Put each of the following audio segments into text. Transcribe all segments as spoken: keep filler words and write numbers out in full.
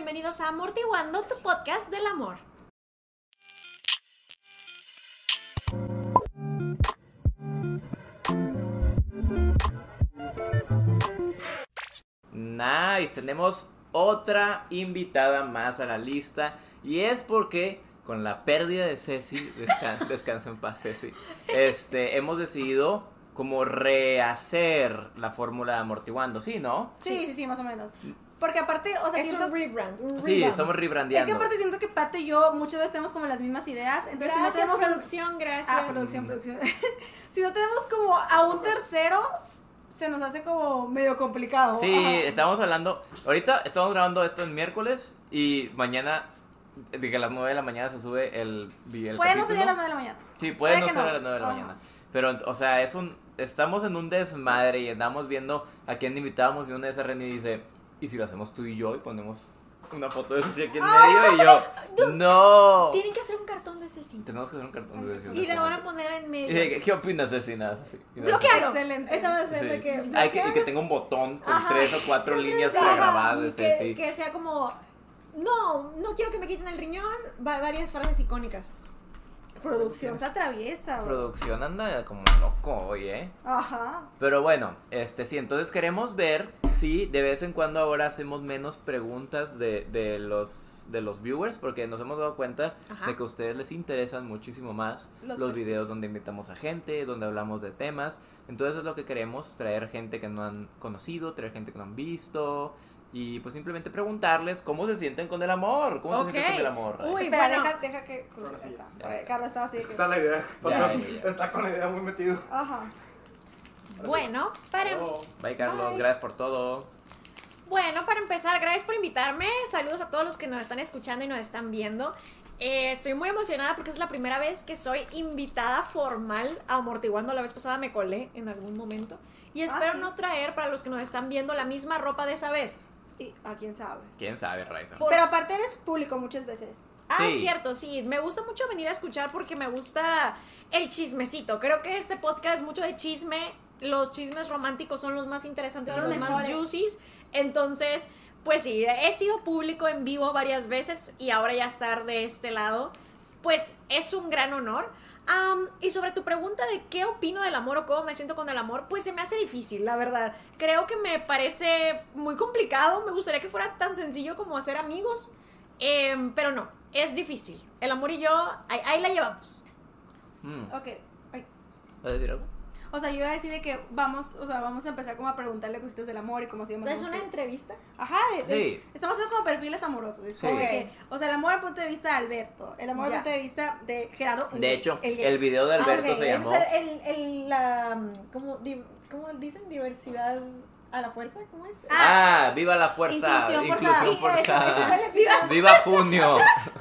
bienvenidos a Amortiguando, tu podcast del amor. Nice, tenemos otra invitada más a la lista y es porque con la pérdida de Ceci, descansa, descansa en paz Ceci, este, hemos decidido como rehacer la fórmula de Amortiguando, ¿sí, no? Sí, sí, sí, más o menos. Porque aparte, o sea, Es siento... un rebrand, un Sí, revamp. estamos rebrandeando. Es que aparte siento que Pato y yo muchas veces tenemos como las mismas ideas. Entonces, Gracias, si no tenemos producción, gracias. Ah, producción, producción. Si no tenemos como a un tercero, se nos hace como medio complicado. Sí, Ajá. estamos hablando, ahorita estamos grabando esto el miércoles y mañana, de que a las nueve de la mañana se sube el, el Puede no capítulo. salir a las nueve de la mañana. Sí, puede, Puede no que ser no. a las nueve de la Ajá. mañana. Pero, o sea, es un, estamos en un desmadre y andamos viendo a quién invitamos y una de esas Reni dice, ¿y si lo hacemos tú y yo y ponemos una foto de Ceci aquí en medio? Y yo, no. Tienen que hacer un cartón de Ceci. Tenemos que hacer un cartón de Ceci. Y le van a poner en Y medio. de que, ¿qué opinas, Ceci? Nada, así. Y nada, Bloquealo. Excelente. Esa va a ser sí. de que. Hay que, y que bloquealo. tenga un botón con Ajá. tres o cuatro líneas Sí, pregrabadas de y que, Ceci. que sea como, no, no quiero que me quiten el riñón, va- varias frases icónicas. Producción se atraviesa, bro. Producción anda como loco hoy, ¿eh? Ajá. Pero bueno, este sí, entonces queremos ver si de vez en cuando ahora hacemos menos preguntas de, de los de los viewers, porque nos hemos dado cuenta Ajá. de que a ustedes les interesan muchísimo más Los los, perfiles. videos donde invitamos a gente, donde hablamos de temas. Entonces es lo que queremos, traer gente que no han conocido, traer gente que no han visto y pues simplemente preguntarles cómo se sienten con el amor, cómo Ok. se sienten con el amor. Ray? Uy, Espera, bueno. deja, deja que cruce. Ahora sí. Ahí está. Ya Porque está. Carla estaba así. Es que que- está la idea. Ya, ya, ya. Está con la idea muy metido. Ajá. Bueno, para, Oh, Bye Carlos, Bye. gracias por todo. bueno, para empezar, gracias por invitarme. Saludos a todos los que nos están escuchando y nos están viendo. Eh, estoy muy emocionada porque es la primera vez que soy invitada formal a Amortiguando. La vez pasada me colé en algún momento. Y espero sí. no traer para los que nos están viendo la misma ropa de esa vez. Y a quién sabe. ¿Quién sabe, Raiza? Por- Pero aparte eres público muchas veces. Ah, Sí. es cierto, sí. Me gusta mucho venir a escuchar porque me gusta el chismecito. Creo que este podcast es mucho de chisme. Los chismes románticos son los más interesantes y Son los los más mejores. juicies. Entonces, pues sí, he sido público en vivo varias veces y ahora ya estar de este lado, pues es un gran honor. Am, y sobre tu pregunta de qué opino del amor o cómo me siento con el amor, pues se me hace difícil, la verdad. Creo que me parece muy complicado. Me gustaría que fuera tan sencillo como hacer amigos. Em, pero no, es difícil. El amor y yo, ahí, ahí la llevamos. Mm, Ok. Ay. ¿Vas a decir algo? O sea, yo iba a decir de que vamos, o sea, vamos a empezar como a preguntarle cositas del amor y cómo se O llama. sea, es una entrevista. Ajá, es- Sí. estamos haciendo como perfiles amorosos. Es como Sí. de que, o sea, el amor al punto de vista de Alberto, el amor Ya. al punto de vista de Gerardo. De hecho, el, el, gay. video de Alberto Ah, ok, se ese llamó... es el, el, el- la, ¿cómo, di- ¿cómo dicen? Diversidad a la fuerza, ¿cómo es? Ah, viva la fuerza, Inclusión inclusión, forzada. Sí, ese- forzada. ese fue el episodio. Viva junio.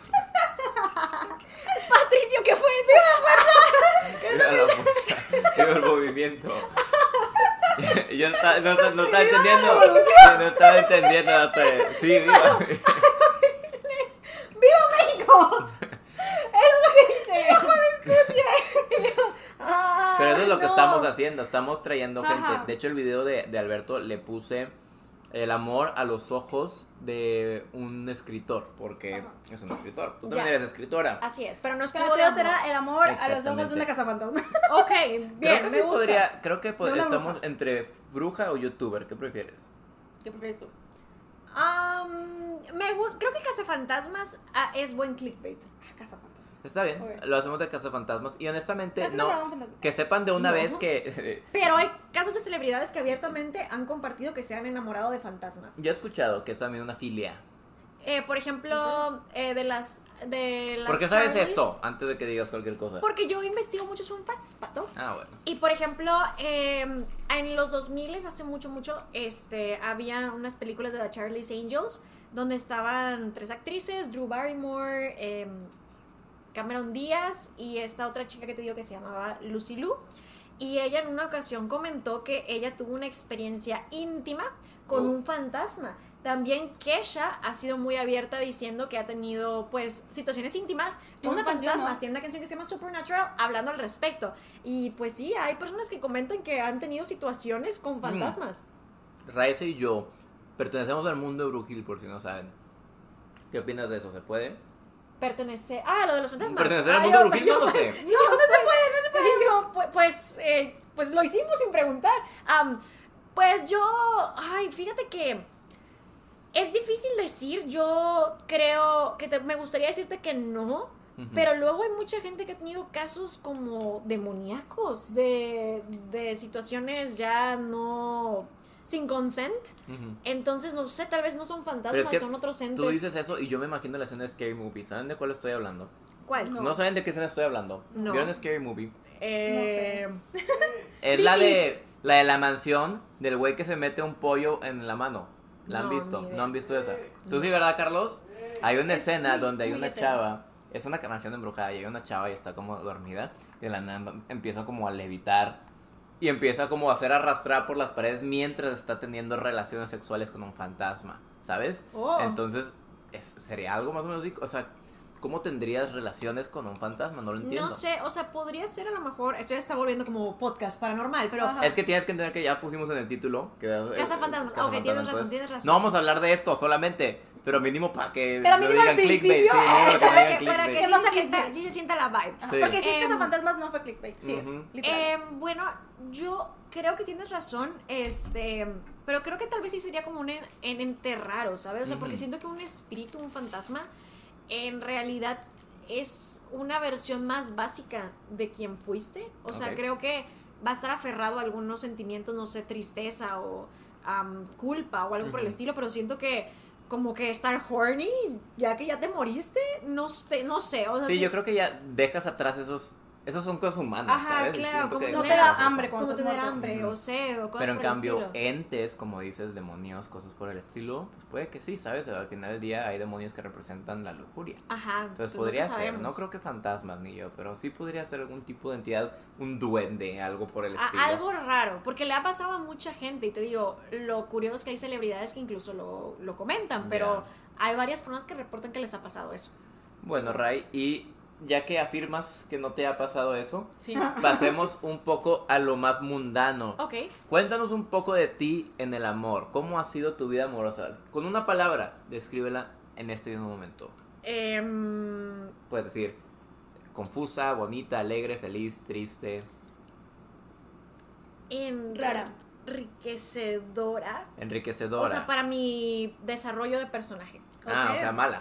Patricio, ¿qué fue eso? Viva la fuerza. Viva el movimiento. Yo no estaba, no, no estaba entendiendo. No estaba entendiendo. no te- Sí, viva. ¡Viva México! Eso es lo que dice. Ah, Pero eso es lo que no. estamos haciendo. Estamos trayendo Ajá. gente. De hecho, el video de, de Alberto le puse el amor a los ojos de un escritor. Porque Ajá. es un escritor. Tú Ya. también eres escritora. Así es, pero no es Pero como tú de amor. será el amor a los ojos de Exactamente. una casa fantasma. Ok, Creo bien, que me sí gusta. podría. Creo que pod- De una estamos bruja. entre bruja o youtuber. ¿Qué prefieres? ¿Qué prefieres tú? Am, me gusta, creo que Cazafantasmas ah, es buen clickbait. Ah, casa fantasma. Está bien, Ok. lo hacemos de Cazafantasmas. Y honestamente, ¿Has no. enamorado de un fantasma? Que sepan de una No. vez que. Pero hay casos de celebridades que abiertamente han compartido que se han enamorado de fantasmas. Yo he escuchado que es también una filia. Eh, por ejemplo, eh, de las de las ¿Por qué sabes Charlies, esto? Antes de que digas cualquier cosa. Porque yo investigo muchos fun facts, Pato. Ah, bueno. Y por ejemplo, eh, en los dos mil, hace mucho, mucho, este, había unas películas de The Charlie's Angels donde estaban tres actrices, Drew Barrymore, eh, Cameron Díaz y esta otra chica que te digo que se llamaba Lucy Liu. Y ella en una ocasión comentó que ella tuvo una experiencia íntima con Oh. un fantasma. También Kesha ha sido muy abierta diciendo que ha tenido pues situaciones íntimas con Una canción, fantasmas. ¿no? Tiene una canción que se llama Supernatural hablando al respecto. Y pues sí, hay personas que comentan que han tenido situaciones con fantasmas. Raiza y yo pertenecemos al mundo brujil, por si no saben. ¿Qué opinas de eso? ¿Se puede? Pertenece... Ah, lo de los fantasmas. ¿Pertenecer al Ah, mundo yo- brujil? No lo sé. No, no se puede, no se puede. Yo, pues, pues, eh, pues lo hicimos sin preguntar. Am, pues yo, ay, fíjate que es difícil decir. Yo creo que te- me gustaría decirte que no, Ujú. pero luego hay mucha gente que ha tenido casos como demoníacos, de, de situaciones ya no sin consent. Ujú. Entonces, no sé, tal vez no son fantasmas, Pero es que son otros entes. Tú dices eso y yo me imagino la escena de Scary Movie. ¿Saben de cuál estoy hablando? ¿Cuál? No, No. saben de qué escena estoy hablando. No. ¿Vieron Scary Movie? Eh, Es la de Freaks. la de la mansión del güey que se mete un pollo en la mano. ¿La han No, visto? ni idea. ¿No han visto esa? ¿Tú sí, verdad, Carlos? Hay una escena muy- donde hay muy una hetero. chava, es una mansión embrujada y hay una chava y está como dormida y de la nada empieza como a levitar y empieza como a hacer arrastrar por las paredes mientras está teniendo relaciones sexuales con un fantasma, ¿sabes? Oh. Entonces, es, sería algo más o menos así, o sea, ¿cómo tendrías relaciones con un fantasma? No lo entiendo. no sé, o sea, podría ser a lo mejor, esto ya está volviendo como podcast paranormal, pero Ajá. Es que tienes que entender que ya pusimos en el título que Casa eh, Fantasmas. Casa Ok, tienes Fantasmas, razón, entonces, tienes razón. No vamos a hablar de esto solamente, pero mínimo para que Pero no mínimo al digan clickbait. principio. Sí, mínimo que no para digan que, para que clickbait. sí, no se sea sienta, clickbait. sí se sienta la vibe. Ajá, Sí. Porque si es Em, Cazafantasmas no fue clickbait. Sí es, Ujú. literal. Eh, bueno, yo creo que tienes razón, este, pero creo que tal vez sí sería como un en, en ente raro, ¿sabes? O sea, porque Ujú. siento que un espíritu, un fantasma, en realidad es una versión más básica de quien fuiste. O sea, Ok. creo que va a estar aferrado a algunos sentimientos, no sé, tristeza o am, culpa o algo por el Ujú. estilo, pero siento que como que estar horny, ya que ya te moriste, no, sé, no sé. O sea, Sí, sí- yo creo que ya dejas atrás esos, esos son cosas humanas, Ajá, ¿sabes? Y claro, siento como que que no dejas te da atrás eso. hambre cuando como estás tener muerto. hambre Ujú. o sed o cosas Pero en por el cambio, estilo. entes, como dices, demonios, cosas por el estilo, pues puede que sí, ¿sabes? Al final del día hay demonios que representan la lujuria. Ajá. Entonces pues podría nunca ser, sabemos. no creo que fantasmas ni yo, pero sí podría ser algún tipo de entidad, un duende, algo por el A- estilo. algo raro, porque le ha pasado a mucha gente y te digo, lo curioso es que hay celebridades que incluso lo, lo comentan, pero hay varias personas que reportan que les ha pasado eso. Bueno, Ray, y ya que afirmas que no te ha pasado eso, Sí. pasemos un poco a lo más mundano. Ok. Cuéntanos un poco de ti en el amor. ¿Cómo ha sido tu vida amorosa? Con una palabra, descríbela en este mismo momento. Em, Puedes decir confusa, bonita, alegre, feliz, triste, en Rara. enriquecedora. enriquecedora. O sea, para mi desarrollo de personaje. Ah, Ok. o sea, mala.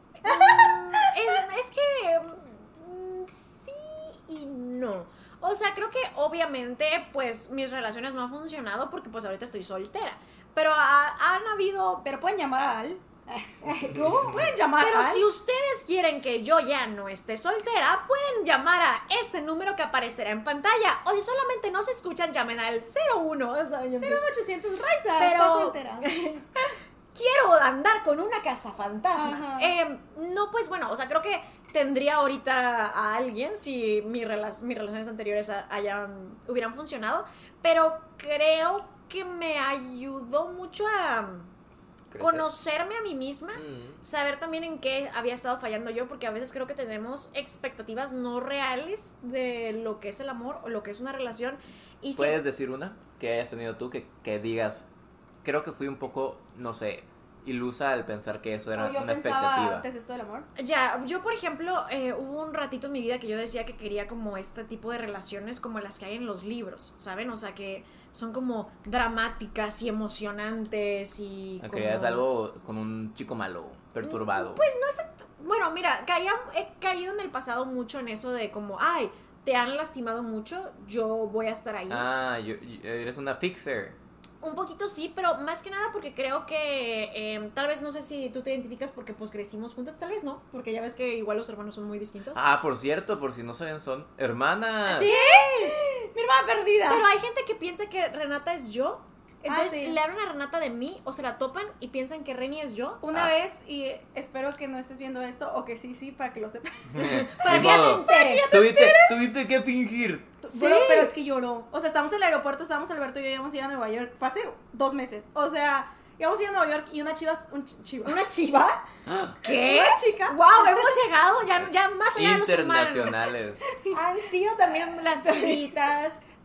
Es, es que mm, sí y no. O sea, creo que obviamente pues mis relaciones no han funcionado porque pues ahorita estoy soltera. Pero ha- han habido... Pero pueden llamar a Al. ¿Cómo? Pueden llamar Pero a Al. si ustedes quieren que yo ya no esté soltera, pueden llamar a este número que aparecerá en pantalla. O si solamente no se escuchan, llamen al cero uno. O sea, yo- cero ochocientos Raiza, Pero- está soltera. quiero andar con una casa fantasmas. Ajá. Eh, no, pues bueno, o sea, creo que tendría ahorita a alguien si mi rela- mis relaciones anteriores a- hayan, hubieran funcionado, pero creo que me ayudó mucho a Crecer. conocerme a mí misma, Mm. saber también en qué había estado fallando yo, porque a veces creo que tenemos expectativas no reales de lo que es el amor o lo que es una relación. Y si- ¿Puedes decir una que hayas tenido tú que, que digas, creo que fui un poco, no sé, ilusa al pensar que eso era O yo una pensaba expectativa? antes esto del amor. Ya, yo por ejemplo, eh, hubo un ratito en mi vida que yo decía que quería como este tipo de relaciones como las que hay en los libros, ¿saben? O sea, que son como dramáticas y emocionantes y Ok, como... es algo con un chico malo, perturbado. Pues no es... Bueno, mira, caía, he caído en el pasado mucho en eso de como, ay, te han lastimado mucho, yo voy a estar ahí. Ah, yo- yo- eres una fixer. Un poquito sí, pero más que nada porque creo que eh, tal vez no sé si tú te identificas porque pues crecimos juntas, tal vez no, porque ya ves que igual los hermanos son muy distintos. Ah, por cierto, por si no saben, son hermanas. ¿Sí? Mi hermana perdida. Pero hay gente que piensa que Renata es yo. Entonces sí. le hablan a Renata de mí o se la topan y piensan que Reni es yo. Una Ah. vez, y espero que no estés viendo esto, o que sí, sí, para que lo sepas. Para Ni que ya te modo. enteres. Tuviste, tuviste que fingir. Sí. Bueno, pero es que lloró. O sea, estamos en el aeropuerto, estábamos Alberto y yo íbamos a ir a Nueva York. Fue hace dos meses. O sea, íbamos a ir a Nueva York y una chiva. Un ch- chiva. ¿Una chiva? ¿Qué? Una chica. Wow, hemos llegado ya, ya más allá de los humanos. Internacionales. Han sido también las chivitas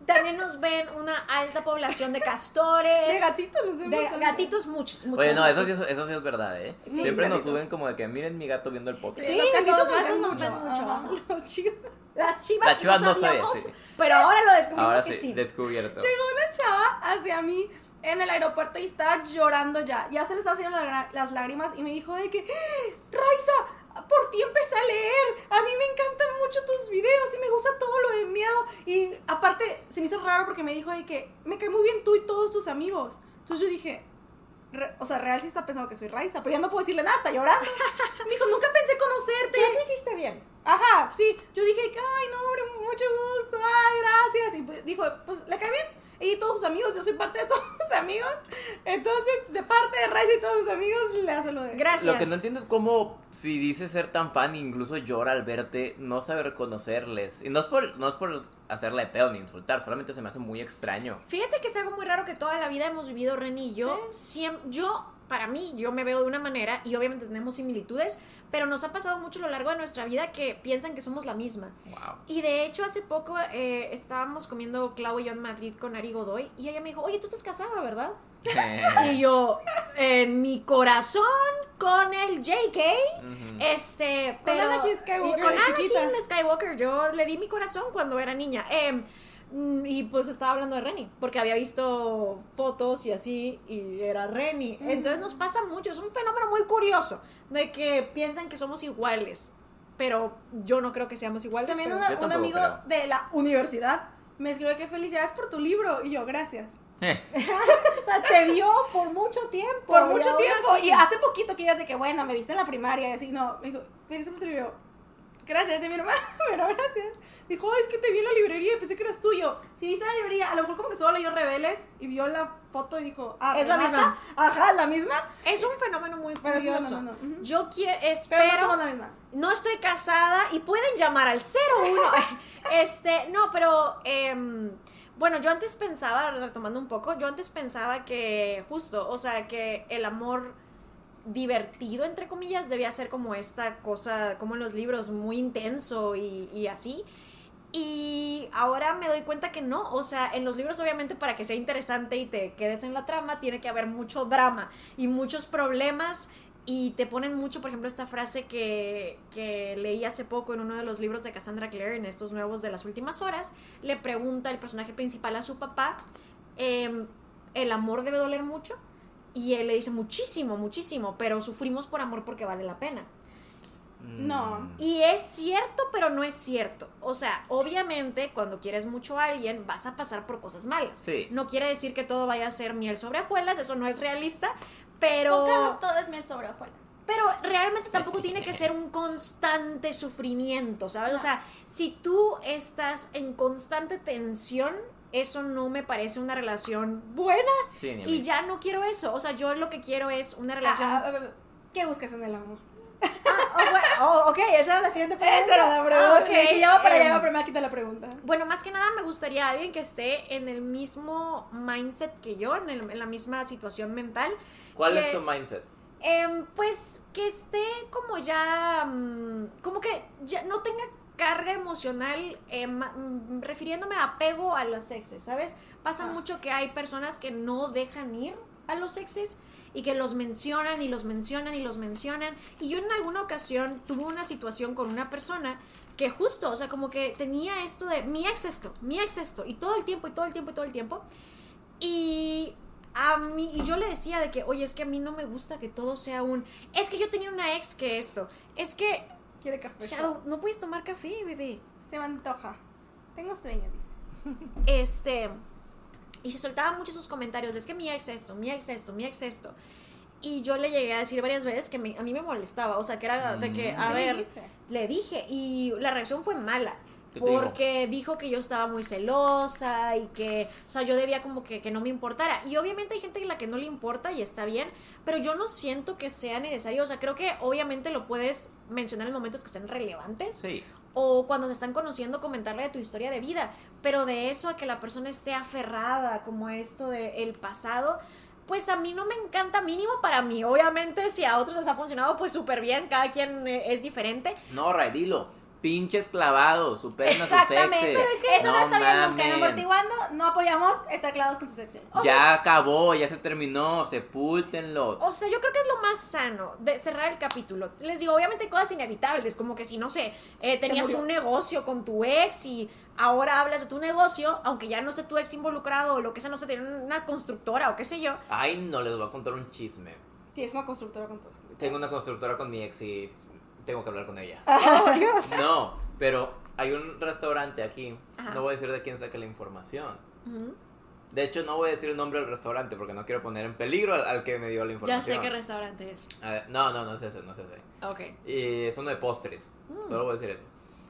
También nos ven una alta población de castores. De gatitos, no sé. De gatitos muchos, muchos. Oye, no, eso sí, es- eso sí es verdad, ¿eh? Sí, Siempre sí, nos sí. suben como de que miren mi gato viendo el podcast. Sí, los gatitos los nos gatos ven nos mucho. ven mucho. Ajá. Los chicos. Las chivas, Las chivas no sabía, sabíamos, sí. pero ahora lo descubrimos Ahora que sí, sí. descubierto. Una chava hacia mí en el aeropuerto y estaba llorando ya. Ya se le estaban haciendo la gra- las lágrimas y me dijo de que, "¡Ah, Raiza, por ti empecé a leer. A mí me encantan mucho tus videos y me gusta todo lo de miedo." Y aparte, se me hizo raro porque me dijo de que me cae muy bien tú y todos tus amigos. Entonces yo dije, re- o sea, real sí está pensando que soy Raiza, pero ya no puedo decirle nada, está llorando. Me dijo, nunca pensé conocerte. Ya te hiciste bien. Ajá, sí. Yo dije, ay, no, hombre, mucho gusto, ay, gracias. Y pues, dijo, pues, ¿le cae bien? Y todos sus amigos, yo soy parte de todos sus amigos. Entonces, de parte de Raiza y todos sus amigos, le hace lo de... Gracias. Lo que no entiendo es cómo, si dice ser tan fan, incluso llora al verte, no sabe reconocerles. Y no es por, no es por hacerle de pedo ni insultar, solamente se me hace muy extraño. Fíjate que es algo muy raro que toda la vida hemos vivido Reni y yo. Siem- yo, para mí, yo me veo de una manera y obviamente tenemos similitudes, pero nos ha pasado mucho a lo largo de nuestra vida que piensan que somos la misma. Wow. Y de hecho, hace poco eh, estábamos comiendo Clau y yo en Madrid con Ari Godoy y ella me dijo, oye, tú estás casada, ¿verdad? Y yo, en mi corazón, con el J K, Ujú. este, Con pero- Anakin Skywalker y con de chiquita. Anakin Skywalker, yo le di mi corazón cuando era niña. Eh, mm, y pues estaba hablando de Reni, porque había visto fotos y así, y era Reni. Entonces nos pasa mucho, es un fenómeno muy curioso, de que piensan que somos iguales, pero yo no creo que seamos iguales. También pero- una- Yo un tampoco amigo creo. de la universidad me escribió que felicidades por tu libro. Y yo, gracias. O sea, te vio por mucho tiempo. Por y mucho aún tiempo. así- Y hace poquito que ella de que, bueno, me viste en la primaria y así, no. Me dijo, felicidades por tu libro. Gracias, de mi hermana, pero gracias. Me dijo, "Ay, es que te vi en la librería y pensé que eras tuyo." Si viste en la librería, a lo mejor como que solo leyó Rebeles y vio la foto y dijo, ah, Es la ¿Renata? misma. Ajá, la misma. Es un fenómeno muy Pero sí, no, curioso. no, no, no. Ujú. Yo quiero, Pero espero, no somos la misma. no estoy casada y pueden llamar al cero uno. Este, no, pero em, bueno, yo antes pensaba, retomando un poco, yo antes pensaba que justo, o sea, que el amor divertido, entre comillas, debía ser como esta cosa, como en los libros, muy intenso y, y así. Y ahora me doy cuenta que no, o sea, en los libros obviamente para que sea interesante y te quedes en la trama tiene que haber mucho drama y muchos problemas y te ponen mucho, por ejemplo, esta frase que, que leí hace poco en uno de los libros de Cassandra Clare, en estos nuevos de las últimas horas, le pregunta el personaje principal a su papá, eh, ¿el amor debe doler mucho? Y él le dice muchísimo, muchísimo, pero sufrimos por amor porque vale la pena. No. Mm. Y es cierto, pero no es cierto. O sea, obviamente, cuando quieres mucho a alguien, vas a pasar por cosas malas. Sí. No quiere decir que todo vaya a ser miel sobre hojuelas, eso no es realista, pero... Con Carlos todo es miel sobre hojuelas. Pero realmente tampoco tiene que ser un constante sufrimiento, ¿sabes? O sea, si tú estás en constante tensión, eso no me parece una relación buena Sí, ni a y mí. ya no quiero eso. O sea, yo lo que quiero es una relación... Ah, ah, ah, ah, ¿qué buscas en el amor? Ah, oh, bueno, oh, ok, esa era la siguiente pregunta. Esa era la pregunta. Ah, ok, Dije, ya va para allá, em, va, pero me va a quitar la pregunta. Bueno, más que nada me gustaría alguien que esté en el mismo mindset que yo, en, el- en la misma situación mental. ¿Cuál que, es tu mindset? em, pues que esté como ya, mm, como que ya no tenga carga emocional, eh, ma- mm, refiriéndome a apego a los exes, ¿sabes? Pasa Ah. mucho que hay personas que no dejan ir a los exes y que los mencionan y los mencionan y los mencionan. Y yo en alguna ocasión tuve una situación con una persona que justo, o sea, como que tenía esto de mi ex esto, mi ex esto, y todo el tiempo, y todo el tiempo, y todo el tiempo. Y a mí, y yo le decía de que, oye, es que a mí no me gusta que todo sea un, es que yo tenía una ex que esto, es que, Quiere café. Shadow, no puedes tomar café, bebé. Se me antoja. Tengo sueño, dice. Este, y se soltaban muchos esos comentarios, de, es que mi ex esto, mi ex esto, mi ex esto. Y yo le llegué a decir varias veces que me- a mí me molestaba, o sea, que era de que, Mm. a Sí le ver, dijiste. le dije, y la reacción fue mala. ¿Qué te dijo? Porque dijo que yo estaba muy celosa y que, o sea, yo debía como que, que no me importara. Y obviamente hay gente a la que no le importa y está bien, pero yo no siento que sea necesario. O sea, creo que obviamente lo puedes mencionar en momentos que sean relevantes Sí. o cuando se están conociendo, comentarle de tu historia de vida. Pero de eso a que la persona esté aferrada como esto del pasado, pues a mí no me encanta, mínimo para mí. Obviamente si a otros les ha funcionado, pues súper bien, cada quien eh, es diferente. No, Ray, dilo. pinches clavados, superen a sus Exactamente, exes. pero es que eso no, está bien nunca. En mamen. Amortiguando no apoyamos estar clavados con tus exes. O Ya sea, acabó, ya se terminó, sepúltenlo. O sea, yo creo que es lo más sano de cerrar el capítulo. Les digo, obviamente hay cosas inevitables, como que si, no sé, eh, tenías murió. un negocio con tu ex y ahora hablas de tu negocio, aunque ya no esté tu ex involucrado o lo que sea, no sé, tienen una constructora o qué sé yo. Ay, no, les voy a contar un chisme. Tienes una constructora con tu ex. Tengo una constructora con mi ex y tengo que hablar con ella. Oh, Dios. No, pero hay un restaurante aquí. Ajá. No voy a decir de quién saqué la información. Ujú. De hecho, no voy a decir el nombre del restaurante porque no quiero poner en peligro al, al que me dio la Ya información. sé qué restaurante es. A ver, no, no, no es ese, no es ese. Ok. Y es uno de postres. Mm. Solo voy a decir eso.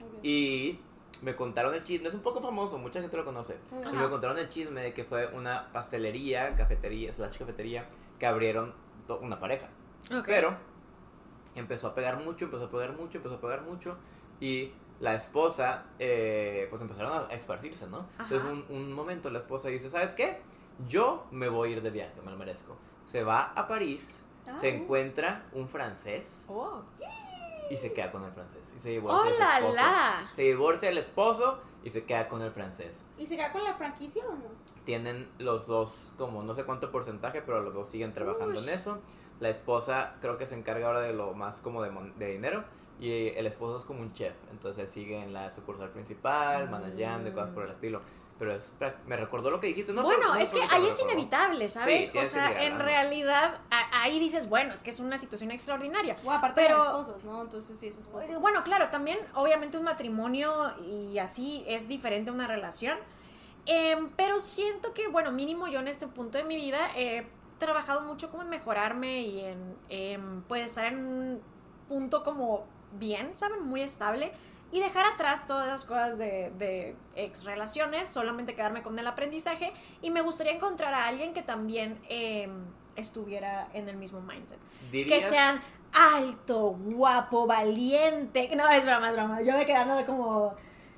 Y me contaron el chisme. Es un poco famoso, mucha gente lo conoce. Ajá. Y me contaron el chisme de que fue una pastelería, cafetería, slash cafetería, que abrieron to- una pareja. Ok. Pero empezó a pegar mucho, empezó a pegar mucho, empezó a pegar mucho. Y la esposa, eh, pues empezaron a esparcirse, ¿no? Ajá. Entonces un, un momento la esposa dice, ¿sabes qué? Yo me voy a ir de viaje, me lo merezco. Se va a París, Ah. se encuentra un francés Oh. y se queda con el francés. Y se divorcia de su ¡Hola, esposo. la! Se divorcia del esposo y se queda con el francés. ¿Y se queda con la franquicia o no? Tienen los dos como no sé cuánto porcentaje, pero los dos siguen trabajando Ush. en eso. La esposa creo que se encarga ahora de lo más como de, mon- de dinero y el esposo es como un chef, entonces sigue en la sucursal principal, Mm. manejando y cosas por el estilo. Pero es, prac- me recordó lo que dijiste. No, bueno, pero- no, es que pero me ahí es recordó. inevitable, ¿sabes? Sí, o tienes que sea, seguir en hablando. realidad, a- ahí dices, bueno, es que es una situación extraordinaria. O aparte Pero- de esposos, ¿no? Entonces sí es esposo. Eh, Bueno, claro, también obviamente un matrimonio y así es diferente a una relación. Em, pero siento que, bueno, mínimo yo en este punto de mi vida he trabajado mucho como en mejorarme y en, em, pues estar en un punto como bien, ¿saben? Muy estable. Y dejar atrás todas esas cosas de, de ex relaciones, solamente quedarme con el aprendizaje. Y me gustaría encontrar a alguien que también em, estuviera en el mismo mindset. Que ¿Dirías- sean alto, guapo, valiente. No, es broma, es broma. Yo me quedando de como.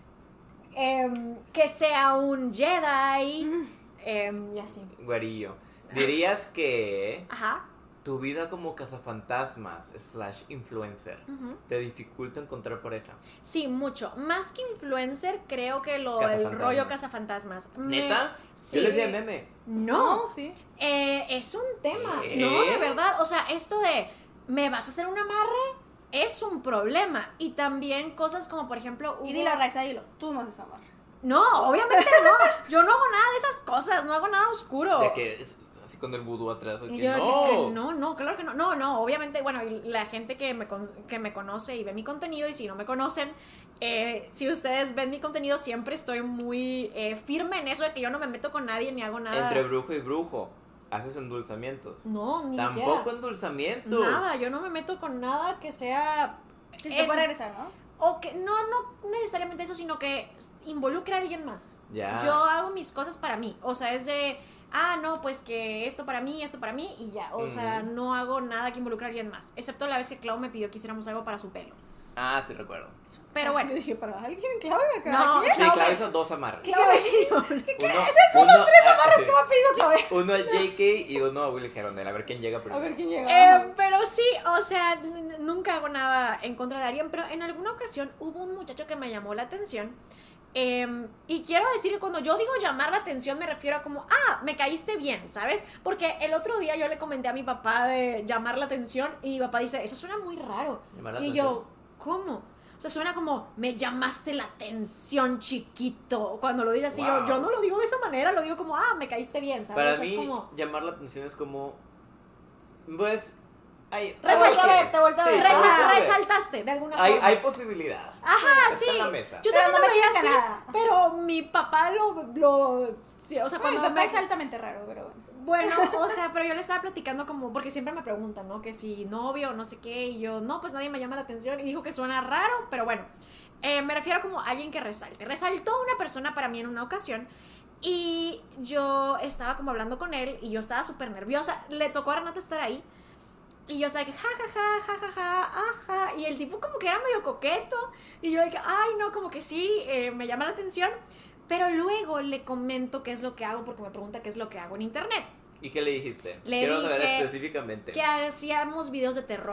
em, que sea un Jedi. em, y así. Güerillo, dirías que Ajá. tu vida como cazafantasmas slash influencer Ujú. te dificulta encontrar pareja. Sí, mucho. Más que influencer, creo que lo el Cazafantasmas. rollo cazafantasmas. Me- ¿Neta? Sí. Yo le decía meme. No. sí. Eh, es un tema. ¿Qué? No, de verdad. O sea, esto de ¿me vas a hacer un amarre? Es un problema. Y también cosas como, por ejemplo. Y hubo- dile a Raiza, dilo, tú no haces amarres. No, obviamente no. Yo no hago nada de esas cosas. No hago nada oscuro. De que es así con el vudú atrás. Y que yo, no. que- que no, no, claro que no. No, no, obviamente, bueno, y la gente que me, con- que me conoce y ve mi contenido, y si no me conocen, eh, si ustedes ven mi contenido, siempre estoy muy eh, firme en eso de que yo no me meto con nadie ni hago nada. Entre brujo y brujo, haces endulzamientos. No, ni Tampoco siquiera. endulzamientos. Nada, yo no me meto con nada que sea. Que se te en- puede regresar, ¿no? O que no, no necesariamente eso, sino que involucre a alguien más. Ya. Yo hago mis cosas para mí. O sea, es de, ah, no, pues que esto para mí, esto para mí y ya. O sea, Ujú. no hago nada que involucre a alguien más. Excepto la vez que Clau me pidió que hiciéramos algo para su pelo. Ah, sí recuerdo. Pero bueno. Yo dije, ¿para alguien? Claro, acá. No, Sí, Clau Claudia me- hizo dos amarres. Clau me pidió. Uno, uno, tres amarres ¿Qué me ha pedido Claudia? Uno al J K y uno a Will Herondale. A ver quién llega primero. A ver quién llega. Eh, pero sí, o sea, n- nunca hago nada en contra de alguien, pero en alguna ocasión hubo un muchacho que me llamó la atención. eh, y quiero decir que cuando yo digo llamar la atención me refiero a como, ah, me caíste bien, ¿sabes? Porque el otro día yo le comenté a mi papá de llamar la atención y mi papá dice, eso suena muy raro. Llamar la Y atención. yo, ¿cómo? O sea, suena como, me llamaste la atención, chiquito. Cuando lo dice así, yo, Wow. yo no lo digo de esa manera, lo digo como, ah, me caíste bien, ¿sabes? Para O sea, mí, es como... llamar la atención es como. Pues. Hay, Te volteo a ver, te volteo a ver. te Resa- volteo a ver. resaltaste de alguna Hay, forma. hay posibilidad. Ajá, Está sí. en la mesa. Yo Pero también no lo me veía digas así, nada. pero mi papá lo, lo sí, o sea, Bueno, cuando mi papá me- es altamente raro, pero bueno. bueno, o sea, pero yo le estaba platicando como, porque siempre me preguntan, ¿no? Que si novio o no sé qué, y yo, no, pues nadie me llama la atención, y dijo que suena raro, pero bueno, eh, me refiero como a alguien que resalte. Resaltó una persona para mí en una ocasión, y yo estaba como hablando con él, y yo estaba súper nerviosa, le tocó a Renata estar ahí, y yo estaba que ja, ja, ja, ja, ja, ja, ajá, y el tipo como que era medio coqueto, y yo dije, ay, no, como que sí, eh, me llama la atención, pero luego le comento qué es lo que hago, porque me pregunta qué es lo que hago en internet. ¿Y qué le dijiste? Le Quiero saber dije específicamente. Que hacíamos videos de terror.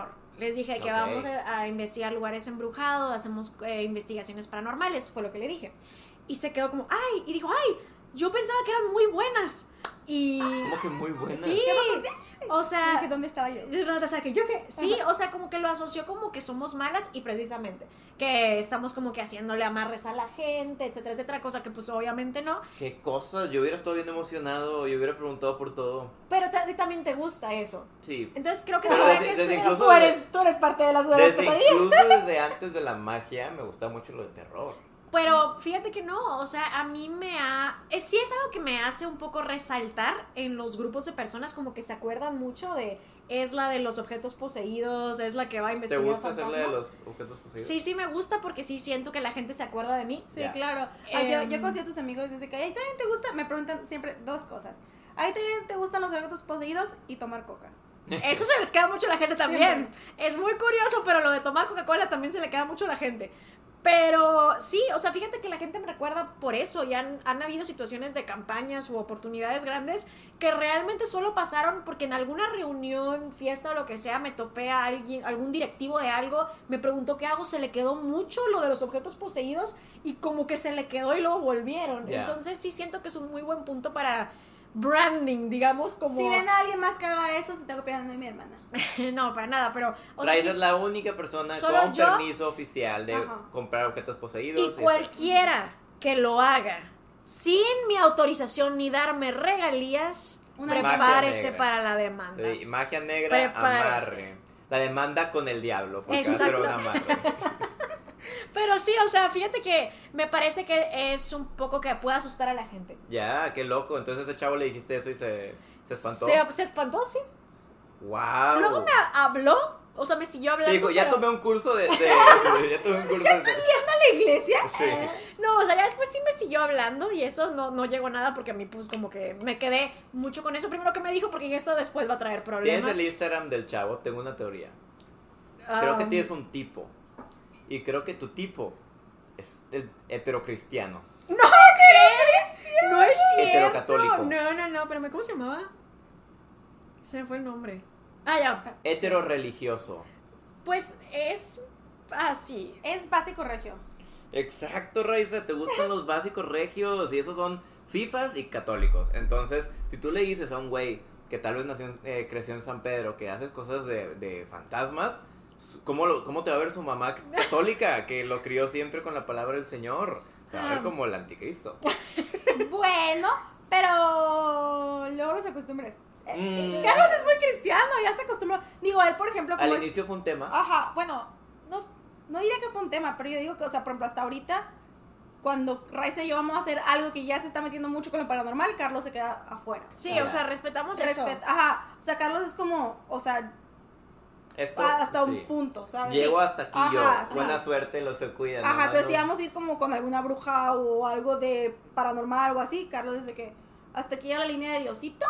Les dije que Ok. vamos a, a investigar lugares embrujados, hacemos eh, investigaciones paranormales, fue lo que le dije. Y se quedó como, ay, y dijo, ay, yo pensaba que eran muy buenas. Y... Como que muy buena. Sí, Ya me acordé. o sea... Dije, ¿dónde estaba yo? No, o sea, que yo que sí, o sea, como que lo asoció como que somos malas y precisamente que estamos como que haciéndole amarres a la gente, etcétera, etcétera, cosa que pues obviamente no, Qué cosa, yo hubiera estado bien emocionado, yo hubiera preguntado por todo. pero a ti también te gusta eso. Sí. Entonces creo que Pero tendría desde- que desde ser- incluso- Tú eres, tú eres parte de las de las Desde pesadillas. incluso desde antes de la magia me gusta mucho lo de terror. Pero fíjate que no, o sea, a mí me ha... eh, sí es algo que me hace un poco resaltar en los grupos de personas como que se acuerdan mucho de... Es la de los objetos poseídos, es la que va a ¿Te investigar gusta hacerle de fantasmas. los objetos poseídos? Sí, sí me gusta porque sí siento que la gente se acuerda de mí. Sí, Ya. claro. Ah, yo, Em. yo conocí a tus amigos desde que, ¿ahí también te gusta? Me preguntan siempre dos cosas. ¿Ahí también te gustan los objetos poseídos y tomar coca? Eso se les queda mucho a la gente también. Es muy curioso, pero lo de tomar Coca-Cola también se le queda mucho a la gente. Pero sí, o sea, fíjate que la gente me recuerda por eso. Y han, han habido situaciones de campañas u oportunidades grandes que realmente solo pasaron porque en alguna reunión, fiesta o lo que sea, me topé a alguien, algún directivo de algo, me preguntó qué hago, se le quedó mucho lo de los objetos poseídos y como que se le quedó y luego volvieron. Ya. Entonces sí siento que es un muy buen punto para branding, digamos, como... Si ven a alguien más que haga eso, se está copiando de mi hermana. No, para nada, pero... O sea, Raisa sí- es la única persona Solo con yo- permiso oficial de Ajá. comprar objetos poseídos. y y eso. cualquiera que lo haga sin mi autorización ni darme regalías, Una prepárese magia negra. para la demanda. Sí, magia negra, Prepárese. amarre. La demanda con el diablo, porque va a ser un Exacto. amarre. Pero sí, o sea, fíjate que me parece que es un poco que puede asustar a la gente. Ya, qué loco. Entonces a ese chavo le dijiste eso y se, se espantó. Se, se espantó, sí. Wow. Luego me habló, o sea, me siguió hablando. Dijo, ya pero- tomé un curso de... de- ya tomé un curso de... ¿A la iglesia? Sí. No, o sea, ya después sí me siguió hablando y eso no, no llegó a nada porque a mí pues como que me quedé mucho con eso primero que me dijo porque esto después va a traer problemas. Tienes el Instagram del chavo, tengo una teoría. Creo que Ah, tienes un tipo. Y creo que tu tipo es el heterocristiano. No, ¿qué? No es cierto. Heterocatólico. No, no, no, espérame, ¿cómo se llamaba? Se me fue el nombre. Ah, ya. Heteroreligioso. Pues es así. Es básico regio. Exacto, Raiza, te gustan los básicos regios y esos son fifas y católicos. Entonces, si tú le dices a un güey que tal vez nació, en- eh, creció en San Pedro, que hace cosas de, de fantasmas, ¿cómo, lo- ¿cómo te va a ver su mamá católica que lo crió siempre con la palabra del Señor? Te va a ver Ah. como el anticristo. Bueno, pero luego los acostumbres. Mm, Carlos es muy cristiano, ya se acostumbró. Digo, él, por ejemplo, como Al es- inicio fue un tema. Ajá, bueno, no, no diría que fue un tema, pero yo digo que, o sea, por ejemplo, hasta ahorita, cuando Raiza y yo vamos a hacer algo que ya se está metiendo mucho con lo paranormal, Carlos se queda afuera. Sí, Ah. o sea, respetamos Se eso. respeta- Ajá, o sea, Carlos es como, o sea, Esto, hasta un sí. punto, ¿sabes? Llego Sí. hasta aquí Ajá, yo. sí. Buena suerte, lo se cuidan. Ajá, ¿no? entonces No. si vamos a ir como con alguna bruja o algo de paranormal, algo así, Carlos dice que hasta aquí ya la línea de Diosito,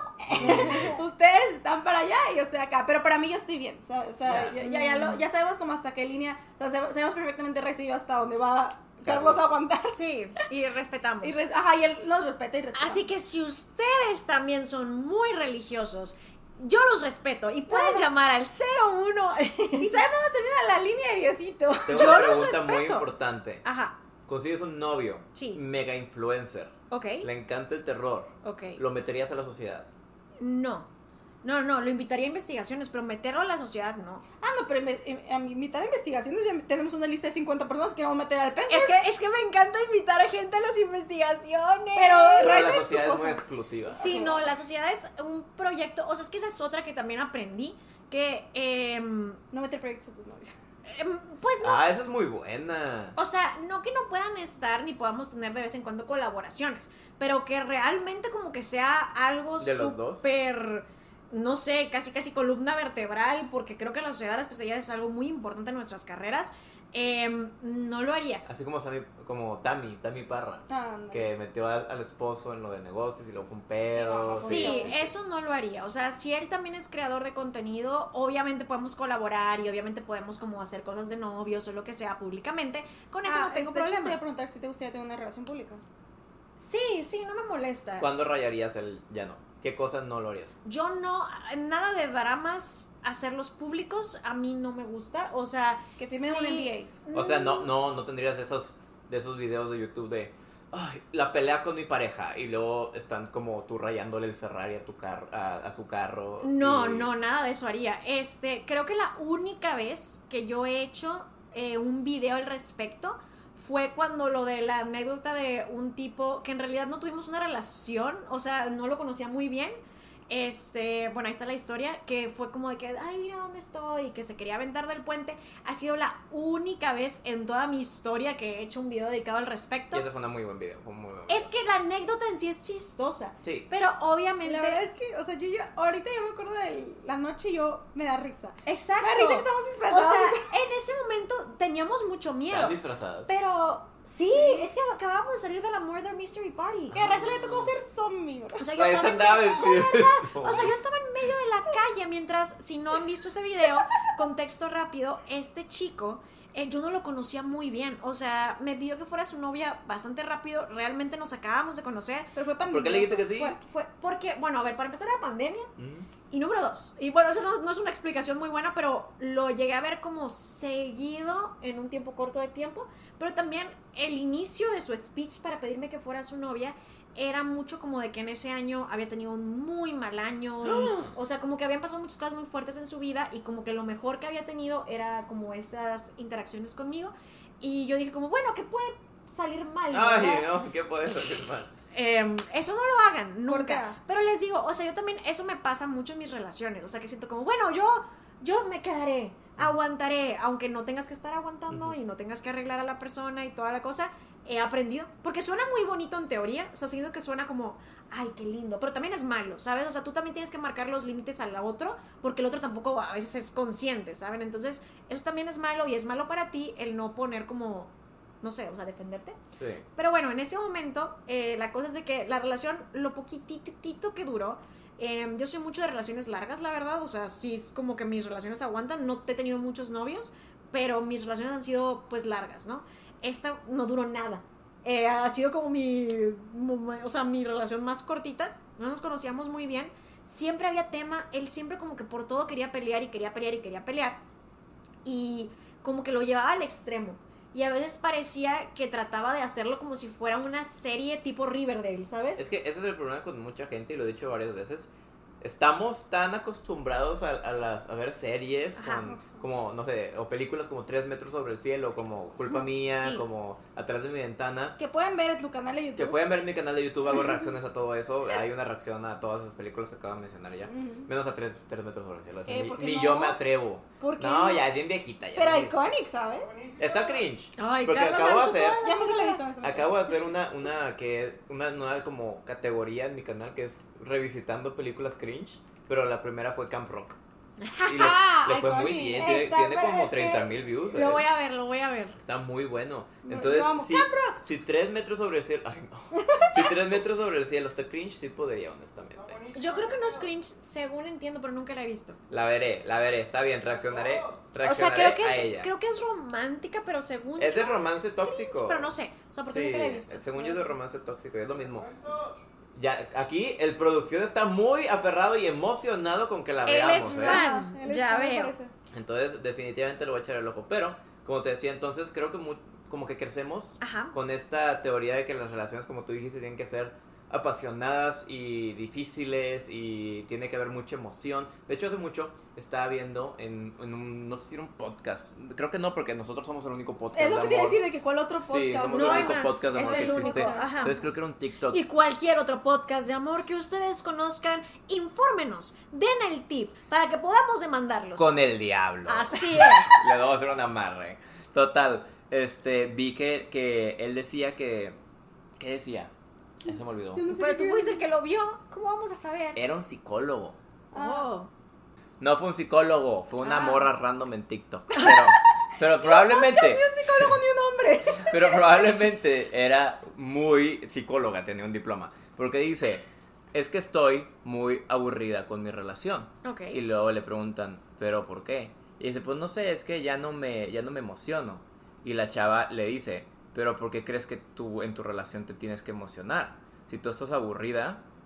ustedes están para allá y yo estoy acá, pero para mí yo estoy bien, ¿sabes? O sea, Ya. ya, ya, ya, lo- ya sabemos como hasta qué línea, o sea, sabemos, sabemos perfectamente Raiza y yo hasta dónde va Carlos, Carlos. a aguantar. Sí, y respetamos. Y res- ajá, y él nos respeta y respeta. Así que si ustedes también son muy religiosos, yo los respeto y pueden llamar al cero uno. ¿Y sabes dónde termina la línea de Diosito? Tengo Yo una los pregunta muy respeto. importante. Ajá, Consigues un novio, Sí. mega influencer, ok, le encanta el terror, ok. ¿lo meterías a la sociedad? No, no, no, lo invitaría a investigaciones, pero meterlo a la sociedad no. Ah, no, pero inve- eh, a invitar a investigaciones ya tenemos una lista de cincuenta personas que queremos meter al pedo. Es que, es que me encanta invitar a gente a las investigaciones. Pero Pero Raiza la es su sociedad es cosa. muy exclusiva. Sí, no, la sociedad es un proyecto, o sea, es que esa es otra que también aprendí, que, em, No meter proyectos a tus novios. em, pues no. Ah, esa es muy buena. O sea, no que no puedan estar ni podamos tener de vez en cuando colaboraciones, pero que realmente como que sea algo ¿De los dos? súper, no sé, casi casi columna vertebral, porque creo que la sociedad de las pesadillas es algo muy importante en nuestras carreras, em, no lo haría. Así como, Sammy- como Tami, Tami Parra, Ah, no. que metió al, al esposo en lo de negocios y luego fue un pedo. Sí, eso no lo haría. O sea, si él también es creador de contenido, obviamente podemos colaborar y obviamente podemos como hacer cosas de novios o lo que sea públicamente. Con eso Ah, no tengo de hecho, te voy a problema. preguntar si te gustaría tener una relación pública. Sí, sí, no me molesta. ¿Cuándo rayarías el ya no? ¿Qué cosas no lo harías? Yo no, nada de dramas hacerlos públicos a mí no me gusta, o sea, Que firmen sí, un N D O sea, no, no, no tendrías de esos, de esos videos de YouTube de ay, la pelea con mi pareja y luego están como tú rayándole el Ferrari a tu carro, a, a su carro. No, y- no, nada de eso haría. Este, creo que la única vez que yo he hecho eh, un video al respecto fue cuando lo de la anécdota de un tipo que en realidad no tuvimos una relación, o sea, no lo conocía muy bien. Este, bueno, ahí está la historia, que fue como de que, ay, mira dónde estoy, que se quería aventar del puente. Ha sido la única vez en toda mi historia que he hecho un video dedicado al respecto. Y ese fue un muy buen video. Fue un muy buen video. Es que la anécdota en sí es chistosa, Sí. pero obviamente... La verdad es que, o sea, yo, yo ahorita yo me acuerdo de la noche y yo me da risa. Exacto. Me da risa que estamos O disfrazados. sea, en ese momento teníamos mucho miedo. Están disfrazadas. Pero sí, es que acabamos de salir de la Murder Mystery Party. Que a Raisa le tocó ser zombie, bro. O sea, yo Pues estaba, en, andaba vestido de o sea, yo estaba en medio de la calle mientras, si no han visto ese video, contexto rápido, este chico, eh, yo no lo conocía muy bien. O sea, me pidió que fuera su novia bastante rápido. Realmente nos acabamos de conocer. Pero fue pandemia. ¿Por qué le dijiste que sí? Fue, fue porque, bueno, a ver, para empezar era pandemia. Mm. Y número dos, y bueno, eso no, no es una explicación muy buena, pero lo llegué a ver como seguido en un tiempo corto de tiempo, pero también el inicio de su speech para pedirme que fuera su novia era mucho como de que en ese año había tenido un muy mal año, y, o sea, como que habían pasado muchas cosas muy fuertes en su vida y como que lo mejor que había tenido era como estas interacciones conmigo y yo dije como, bueno, ¿qué puede salir mal? Ay, ¿verdad? no, ¿qué puede salir mal? Eh, eso no lo hagan, ¿Por qué? nunca. Pero les digo, o sea, yo también, eso me pasa mucho en mis relaciones. O sea, que siento como, bueno, yo, yo me quedaré, aguantaré, aunque no tengas que estar aguantando Ujú. y no tengas que arreglar a la persona y toda la cosa. He aprendido, porque suena muy bonito en teoría, o sea, siento que suena como, ay, qué lindo, pero también es malo, ¿sabes? O sea, tú también tienes que marcar los límites al otro, porque el otro tampoco a veces es consciente, ¿saben? Entonces, eso también es malo y es malo para ti el no poner como, no sé, o sea, defenderte. Sí. Pero bueno, en ese momento, eh, la cosa es de que la relación, lo poquitito que duró, eh, yo soy mucho de relaciones largas, la verdad, o sea, sí es como que mis relaciones aguantan, no he tenido muchos novios, pero mis relaciones han sido pues largas, ¿no? Esta no duró nada, eh, ha sido como mi, o sea, mi relación más cortita, no nos conocíamos muy bien, siempre había tema, él siempre como que por todo quería pelear y quería pelear y quería pelear, y como que lo llevaba al extremo. Y a veces parecía que trataba de hacerlo como si fuera una serie tipo Riverdale, ¿sabes? Es que ese es el problema con mucha gente y lo he dicho varias veces. Estamos tan acostumbrados a, a, las, a ver series Ajá. con, como, no sé, o películas como Tres metros sobre el cielo, como Culpa Mía, Sí. como Atrás de mi ventana. Que pueden ver en tu canal de YouTube. Que pueden ver en mi canal de YouTube, hago reacciones a todo eso. Hay una reacción a todas esas películas que acabo de mencionar ya. Ujú. Menos a Tres, tres metros sobre el cielo. esa Eh, ni ¿por qué ni no? yo me atrevo. ¿Por qué No, no? ya es bien viejita. Ya Pero es bien- iconic, ¿sabes? Está cringe. Ay, Porque Carlos, acabo de ha visto hacer- todas las Ya nunca la he películas. visto. Acabo de hacer una, una que una nueva como categoría en mi canal que es revisitando películas cringe, pero la primera fue Camp Rock. Y le, Ah, le fue muy iconic. bien, tiene, Está, tiene pero como es que treinta mil views. Lo eh. voy a ver, lo voy a ver. Está muy bueno. No, Entonces, lo amo. si, si tres metros sobre el cielo, ay no, si tres metros sobre el cielo está cringe, sí podría, honestamente. Yo creo que no es cringe, según entiendo, pero nunca la he visto. La veré, la veré, está bien, reaccionaré, reaccionaré O sea, creo que, a es, ella. creo que es romántica, pero según Es yo, de romance es tóxico. cringe, pero no sé, o sea, porque Sí, nunca la he visto. según yo es de romance tóxico, es lo mismo. Ya, aquí el producción está muy aferrado y emocionado con que la Él veamos, es ¿eh? fan. Él es ya fan, me veo. parece. Entonces, definitivamente le voy a echar el ojo. Pero, como te decía, entonces creo que mu- como que crecemos Ajá. con esta teoría de que las relaciones, como tú dijiste, tienen que ser apasionadas y difíciles y tiene que haber mucha emoción. De hecho, hace mucho estaba viendo en, en un, no sé si era un podcast, creo que no, porque nosotros somos el único podcast Es lo de que te iba a amor. decir de que cuál otro podcast. Sí, somos No el hay único más, podcast de es amor que el único, existe. ajá. Entonces creo que era un TikTok. Y cualquier otro podcast de amor que ustedes conozcan, infórmenos, den el tip para que podamos demandarlos. Con el diablo. Así es. Le vamos a hacer un amarre. Total, este, vi que, que él decía que... ¿Qué decía? Ya se me olvidó. Yo no sé Pero qué tú iba a fuiste el decir. que lo vio, ¿cómo vamos a saber? Era un psicólogo. Oh. No fue un psicólogo, fue una Ah. morra random en TikTok. Pero, pero probablemente, Ni un psicólogo ni un hombre. pero probablemente era muy psicóloga, tenía un diploma. Porque dice, es que estoy muy aburrida con mi relación. Ok. Y luego le preguntan, ¿pero por qué? Y dice, pues no sé, es que ya no me, ya no me emociono. Y la chava le dice, ¿pero por qué crees que tú en tu relación te tienes que emocionar? Si tú estás aburrida,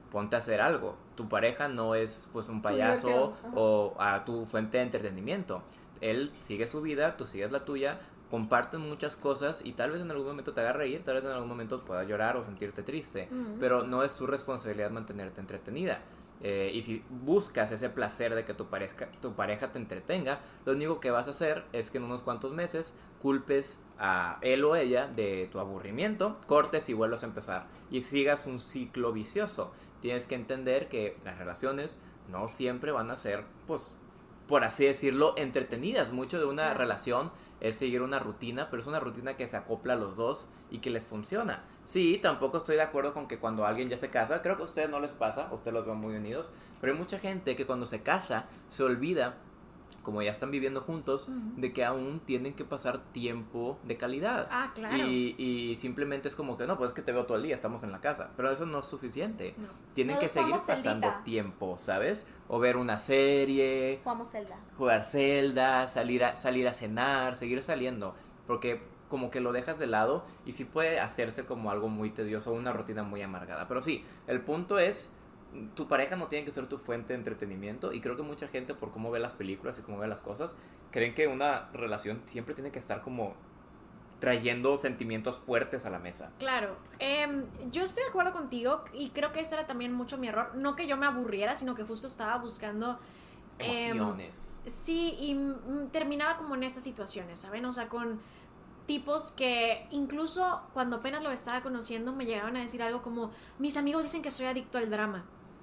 ponte a hacer algo. Tu pareja no es pues un payaso diversión. o a tu fuente de entretenimiento. Él sigue su vida, tú sigues la tuya, comparten muchas cosas y tal vez en algún momento te haga reír, tal vez en algún momento puedas llorar o sentirte triste, Ujú. pero no es tu responsabilidad mantenerte entretenida. Eh, y si buscas ese placer de que tu pareja, tu pareja te entretenga, lo único que vas a hacer es que en unos cuantos meses culpes a él o ella de tu aburrimiento, cortes y vuelvas a empezar y sigas un ciclo vicioso. Tienes que entender que las relaciones no siempre van a ser, pues, por así decirlo, entretenidas. Mucho de una Claro. relación es seguir una rutina, pero es una rutina que se acopla a los dos y que les funciona. Sí, tampoco estoy de acuerdo con que cuando alguien ya se casa, creo que a ustedes no les pasa, ustedes los ven muy unidos, pero hay mucha gente que cuando se casa se olvida, como ya están viviendo juntos, Ujú. de que aún tienen que pasar tiempo de calidad. Ah, claro. Y, y simplemente es como que, no, pues es que te veo todo el día, estamos en la casa. Pero eso no es suficiente. No. Tienen No que seguir jugamos pasando Celdita. tiempo, ¿sabes? O ver una serie, Jugamos Zelda. jugar Zelda, salir a, salir a cenar, seguir saliendo. Porque como que lo dejas de lado y sí puede hacerse como algo muy tedioso, una rutina muy amargada. Pero sí, el punto es, tu pareja no tiene que ser tu fuente de entretenimiento y creo que mucha gente por cómo ve las películas y cómo ve las cosas, creen que una relación siempre tiene que estar como trayendo sentimientos fuertes a la mesa. Claro, em, yo estoy de acuerdo contigo y creo que ese era también mucho mi error. No que yo me aburriera, sino que justo estaba buscando... em, Emociones. sí, y mm, terminaba como en estas situaciones, ¿saben? O sea, con tipos que incluso cuando apenas lo estaba conociendo me llegaban a decir algo como, mis amigos dicen que soy adicto al drama.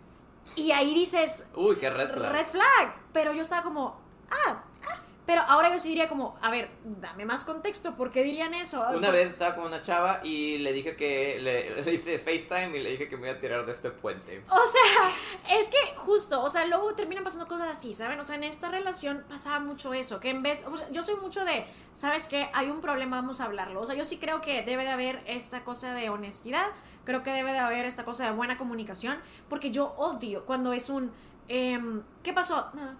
Y ahí dices, Uy, qué red flag. red flag, pero yo estaba como, ah, pero ahora yo sí diría como, a ver, dame más contexto, ¿por qué dirían eso? Una vez estaba con una chava y le dije que le, le hice FaceTime y le dije que me iba a tirar de este puente. O sea, es que justo, o sea, luego terminan pasando cosas así, ¿saben? O sea, en esta relación pasaba mucho eso, que en vez, o sea, yo soy mucho de, ¿sabes qué? Hay un problema, vamos a hablarlo. O sea, yo sí creo que debe de haber esta cosa de honestidad, creo que debe de haber esta cosa de buena comunicación, porque yo odio cuando es un, em, ¿qué pasó? Nada.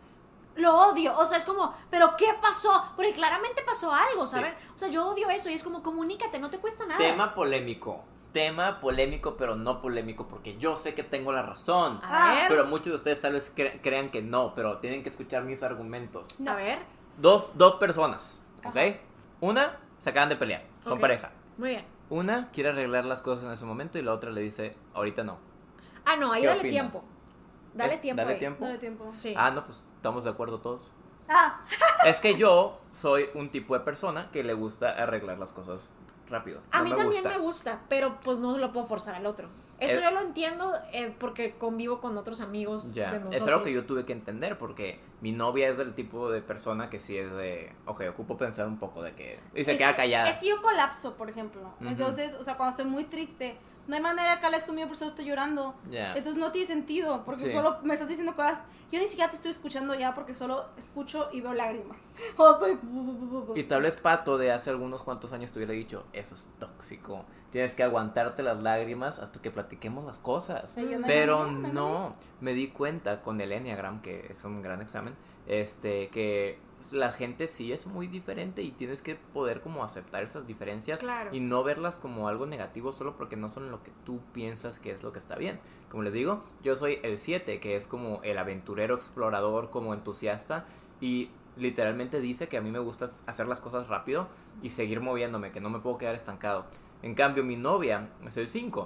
Lo odio, o sea, es como, ¿pero qué pasó? Porque claramente pasó algo, ¿saben? O sea, yo odio eso y es como, comunícate, no te cuesta nada. Tema polémico. Tema polémico, pero no polémico, porque yo sé que tengo la razón. A ver, Pero muchos de ustedes tal vez cre- crean que no, pero tienen que escuchar mis argumentos. a ver, Dos, dos personas, ¿ok? Ajá. Una, se acaban de pelear, son Ok. pareja. muy bien. Una quiere arreglar las cosas en ese momento y la otra le dice, ahorita no. Ah, no, ahí ¿Qué dale opinan? tiempo. Dale ¿Eh? tiempo Dale ahí. tiempo. Dale tiempo. Sí. Ah, no, pues estamos de acuerdo todos. Ah, Es que yo soy un tipo de persona que le gusta arreglar las cosas rápido. A No mí me también gusta. me gusta, pero pues no lo puedo forzar al otro. Eso Eh, yo lo entiendo eh, porque convivo con otros amigos Ya, de nosotros. es algo que yo tuve que entender porque mi novia es del tipo de persona que sí es de, ok, ocupo pensar un poco de que... Y se es queda que- callada. Es que yo colapso, por ejemplo. Ujú. Entonces, o sea, cuando estoy muy triste, no hay manera que hables conmigo porque solo estoy llorando. Ya. Entonces no tiene sentido, porque Sí. solo me estás diciendo cosas. Yo ni siquiera te estoy escuchando ya porque solo escucho y veo lágrimas. O estoy... Y tal vez Pato de hace algunos cuantos años te hubiera dicho, eso es tóxico, tienes que aguantarte las lágrimas hasta que platiquemos las cosas. Y yo, no, Pero no, no, no. no, me di cuenta con el Enneagram, que es un gran examen, este, que la gente sí es muy diferente y tienes que poder como aceptar esas diferencias Claro. y no verlas como algo negativo solo porque no son lo que tú piensas que es lo que está bien. Como les digo, yo soy el siete, que es como el aventurero, explorador, como entusiasta, y literalmente dice que a mí me gusta hacer las cosas rápido y seguir moviéndome, que no me puedo quedar estancado. En cambio, mi novia es el cinco.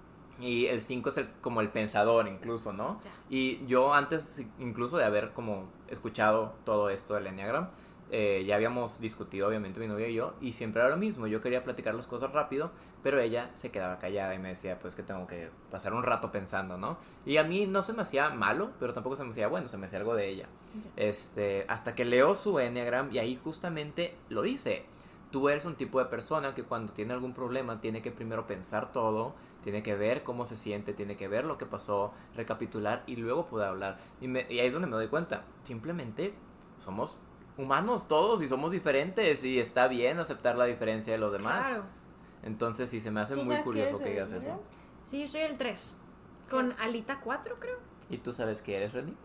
Y el cinco es el, como el pensador incluso, ¿no? Ya. Y yo antes incluso de haber como escuchado todo esto del Enneagram, eh, ya habíamos discutido obviamente mi novia y yo, y siempre era lo mismo, yo quería platicar las cosas rápido, pero ella se quedaba callada y me decía pues que tengo que pasar un rato pensando, ¿no? Y a mí no se me hacía malo, pero tampoco se me hacía bueno, se me hacía algo de ella. Este, hasta que leo su Enneagram y ahí justamente lo dice. Tú eres un tipo de persona que cuando tiene algún problema tiene que primero pensar todo, tiene que ver cómo se siente, tiene que ver lo que pasó, recapitular y luego poder hablar. Y, me- y ahí es donde me doy cuenta, simplemente somos humanos todos y somos diferentes y está bien aceptar la diferencia de los demás. Claro. Entonces sí, se me hace ¿Tú muy sabes qué curioso es que el digas Enneagram? eso. Sí, yo soy el tres. Con alita cuatro, creo. ¿Y tú sabes qué eres, Reni? No.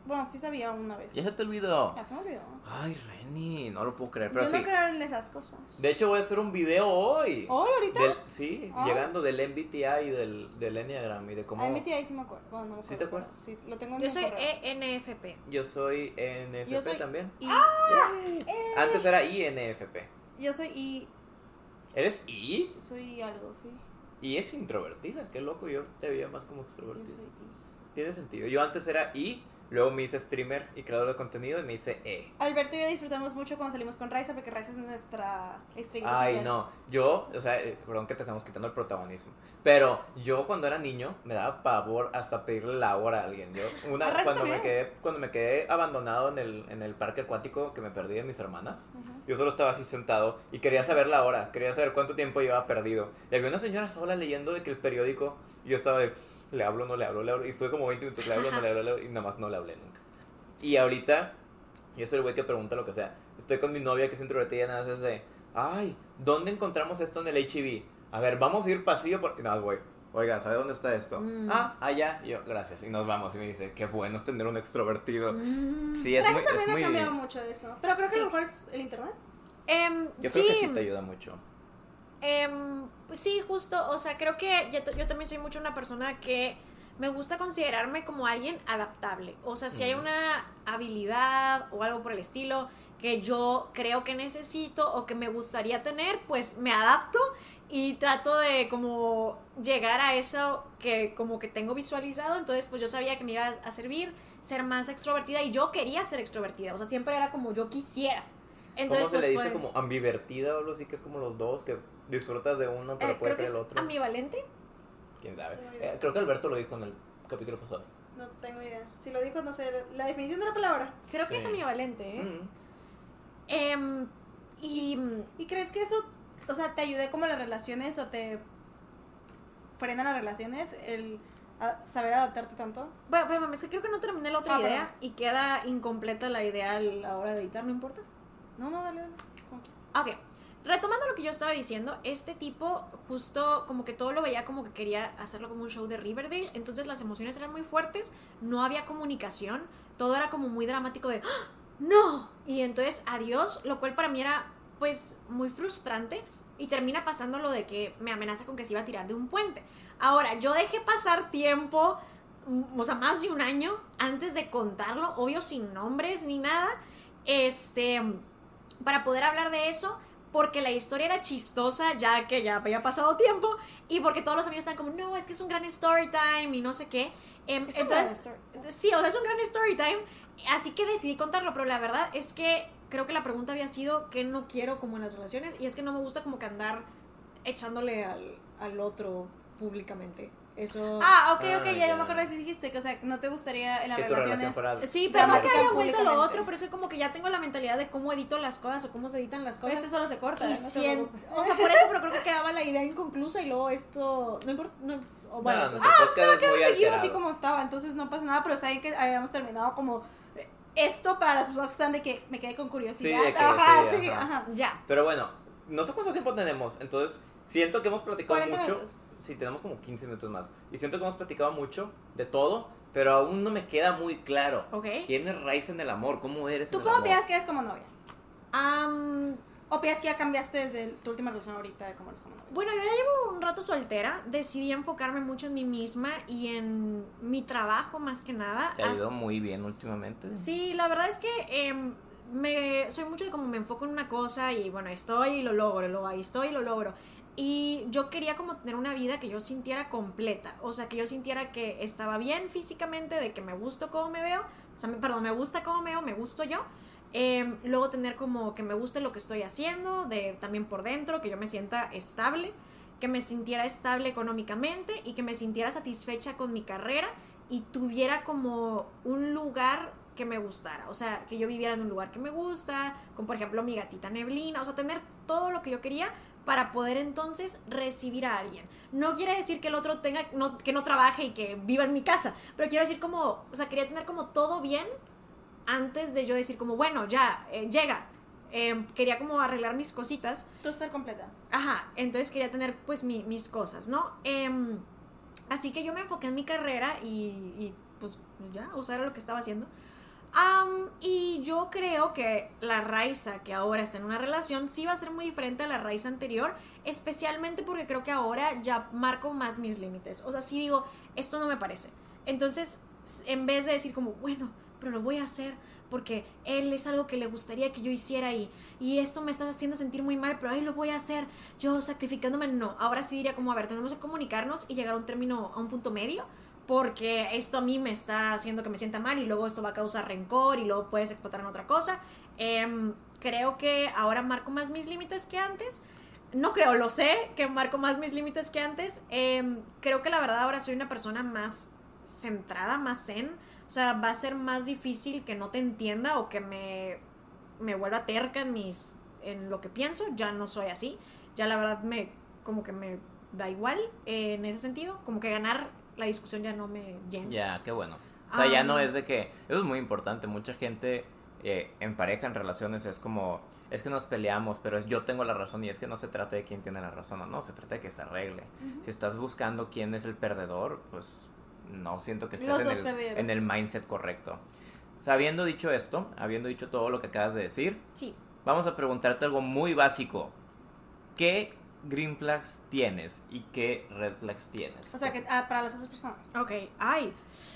Bueno, sí sabía una vez. Ya se te olvidó. Ya se me olvidó. Ay, Reni, no lo puedo creer, pero Yo sí. no creo en esas cosas. De hecho, voy a hacer un video hoy. ¿Hoy, ahorita? Del- sí, Ah. llegando del M B T I y del, del Enneagram y de cómo... A M T I sí me acuerdo. Bueno, no me ¿Sí te acuerdo, acuerdas? pero Sí, lo tengo en Yo mi soy correo. E N F P. Yo soy N F P Yo soy también. I. Yeah. Antes era I N F P. Yo soy I. ¿Eres I? Soy algo, sí. Y es introvertida, qué loco, yo te veía más como Yo extrovertida. soy I. Tiene sentido. Yo antes era I, luego me hice streamer y creador de contenido y me hice E. Alberto y yo disfrutamos mucho cuando salimos con Raiza porque Raiza es nuestra estrella Ay, social. no. Yo, o sea, eh, perdón que te estamos quitando el protagonismo. Pero yo cuando era niño me daba pavor hasta pedirle la hora a alguien. Yo, una, Arrasa cuando me también. quedé, cuando me quedé abandonado en el, en el parque acuático que me perdí de mis hermanas, Ujú. yo solo estaba así sentado y quería saber la hora, quería saber cuánto tiempo llevaba perdido. Y había una señora sola leyendo de que el periódico, y yo estaba de, le hablo, no le hablo, le hablo. Y estuve como veinte minutos, le hablo, no le hablo, le hablo, y nada más no le hablé nunca. Y ahorita, yo soy el güey que pregunta lo que sea. Estoy con mi novia que es introvertida y nada más es de, ay, ¿dónde encontramos esto en el H E B? A ver, vamos a ir pasillo por... Y nada, güey, oiga, ¿sabe dónde está esto? Mm. Ah, allá. Y yo, gracias. Y nos vamos. Y me dice, qué bueno es tener un extrovertido. Mm. Sí, es Raiza muy... Es también ha muy... cambiado mucho eso. Pero creo que Sí. a lo mejor es el internet. Em, Yo sí, creo que sí te ayuda mucho. em, pues sí, justo, o sea, creo que yo, yo también soy mucho una persona que me gusta considerarme como alguien adaptable. O sea, si hay Ujú. una habilidad o algo por el estilo que yo creo que necesito o que me gustaría tener, pues me adapto y trato de como llegar a eso que como que tengo visualizado. Entonces, pues yo sabía que me iba a servir ser más extrovertida y yo quería ser extrovertida. O sea, siempre era como yo quisiera. Entonces, ¿Cómo se pues, le dice? fue- Como ambivertida o algo así, que es como los dos, que disfrutas de uno, pero eh, puede creo ser que el es otro. ambivalente. ¿Quién sabe? Tengo idea. Eh, creo que Alberto lo dijo en el capítulo pasado. No tengo idea. Si lo dijo, no sé. La definición de la palabra. Creo que Sí. es ambivalente, ¿eh? Mm. Em, y ¿Y crees que eso, o sea, te ayude como las relaciones o te frena las relaciones? El a- saber adaptarte tanto. bueno, bueno, es que creo que no terminé la otra Ah, idea perdón. y queda incompleta la idea a la hora de editar, ¿no importa? No, no, dale, dale. Como quieras. Ok, retomando lo que yo estaba diciendo, este tipo justo como que todo lo veía como que quería hacerlo como un show de Riverdale, entonces las emociones eran muy fuertes, no había comunicación, todo era como muy dramático de ¡Ah! ¡No! Y entonces adiós, lo cual para mí era pues muy frustrante y termina pasando lo de que me amenaza con que se iba a tirar de un puente. Ahora, yo dejé pasar tiempo, mm, o sea, más de un año antes de contarlo, obvio sin nombres ni nada, este, para poder hablar de eso, porque la historia era chistosa, ya que ya había pasado tiempo, y porque todos los amigos están como, no, es que es un gran story time, y no sé qué. Em, Es un entonces, gran story. sí, o sea, es un gran story time, así que decidí contarlo, pero la verdad es que creo que la pregunta había sido que no quiero como en las relaciones, y es que no me gusta como que andar echándole al, al otro públicamente. Eso... Ah, ok, Ah, ok, ya, ya. yo me acordé si dijiste que, o sea, no te gustaría en las Que tu relación relaciones. fuera... Sí, pero no que Dramática haya vuelto lo públicamente. otro, pero eso como que ya tengo la mentalidad de cómo edito las cosas o cómo se editan las cosas. Este solo se corta. Y no te sien- preocupes. o sea, por eso, pero creo que quedaba la idea inconclusa y luego esto, no importa, no, o bueno, No, pues- nuestro podcast es Quedó muy seguido alterado. así como estaba, entonces no pasa nada, pero está bien que hayamos terminado como eh, esto para las personas que están de que me quedé con curiosidad. Sí, de que ajá, sí, sí, ajá. ajá. ya. Pero bueno, no sé cuánto tiempo tenemos, entonces siento que hemos platicado cuarenta mucho. minutos. Sí, tenemos como quince minutos más. Y siento que hemos platicado mucho de todo, pero aún no me queda muy claro. Ok. ¿Quién es Raiza en el amor? ¿Cómo eres ¿Tú en el cómo amor? piensas que eres como novia? Am, ¿O piensas que ya cambiaste desde tu última relación ahorita de cómo eres como novia? bueno, yo ya llevo un rato soltera, decidí enfocarme mucho en mí misma y en mi trabajo más que nada. Te ha As- ido muy bien últimamente. Sí, la verdad es que em, me, soy mucho de como me enfoco en una cosa y bueno, estoy y lo logro, luego ahí estoy y lo logro. Y yo quería como tener una vida que yo sintiera completa, o sea, que yo sintiera que estaba bien físicamente, de que me gusto cómo me veo, o sea, me- perdón, me gusta cómo me veo, me gusto yo. Em, luego tener como que me guste lo que estoy haciendo, de también por dentro, que yo me sienta estable, que me sintiera estable económicamente y que me sintiera satisfecha con mi carrera y tuviera como un lugar que me gustara, o sea, que yo viviera en un lugar que me gusta, como por ejemplo mi gatita Neblina, o sea, tener todo lo que yo quería para poder entonces recibir a alguien. No quiere decir que el otro tenga, no, que no trabaje y que viva en mi casa, pero quiero decir como, o sea, quería tener como todo bien antes de yo decir como, bueno, ya, eh, llega. Eh, quería como arreglar mis cositas. Tú estar completa. Ajá, entonces quería tener pues mi- mis cosas, ¿no? Em, así que yo me enfoqué en mi carrera y, y, pues ya, o sea, era lo que estaba haciendo. Um, y yo creo que la Raiza que ahora está en una relación sí va a ser muy diferente a la Raiza anterior, especialmente porque creo que ahora ya marco más mis límites. O sea, sí digo, esto no me parece. Entonces, en vez de decir como, bueno, pero lo voy a hacer porque él es algo que le gustaría que yo hiciera y, y esto me está haciendo sentir muy mal, pero ahí lo voy a hacer yo sacrificándome. No, ahora sí diría como, a ver, tenemos que comunicarnos y llegar a un término, a un punto medio, porque esto a mí me está haciendo que me sienta mal y luego esto va a causar rencor y luego puedes explotar en otra cosa. Eh, creo que ahora marco más mis límites que antes. No creo, lo sé, que marco más mis límites que antes. Eh, creo que la verdad ahora soy una persona más centrada, más zen. O sea, va a ser más difícil que no te entienda o que me, me vuelva terca en, mis, en lo que pienso. Ya no soy así. Ya la verdad me como que me da igual eh, en ese sentido. Como que ganar la discusión ya no me llena. Ya, qué bueno. O sea, um, ya no es de que... Eso es muy importante. Mucha gente eh, en pareja, en relaciones, es como... Es que nos peleamos, pero es, yo tengo la razón. Y es que no se trata de quién tiene la razón o no. Se trata de que se arregle. Uh-huh. Si estás buscando quién es el perdedor, pues no siento que estés en el, en el mindset correcto. O sea, habiendo dicho esto, habiendo dicho todo lo que acabas de decir, sí. Vamos a preguntarte algo muy básico. ¿Qué green flags tienes y qué red flags tienes? O sea, que ah, para las otras personas. Ok, ay,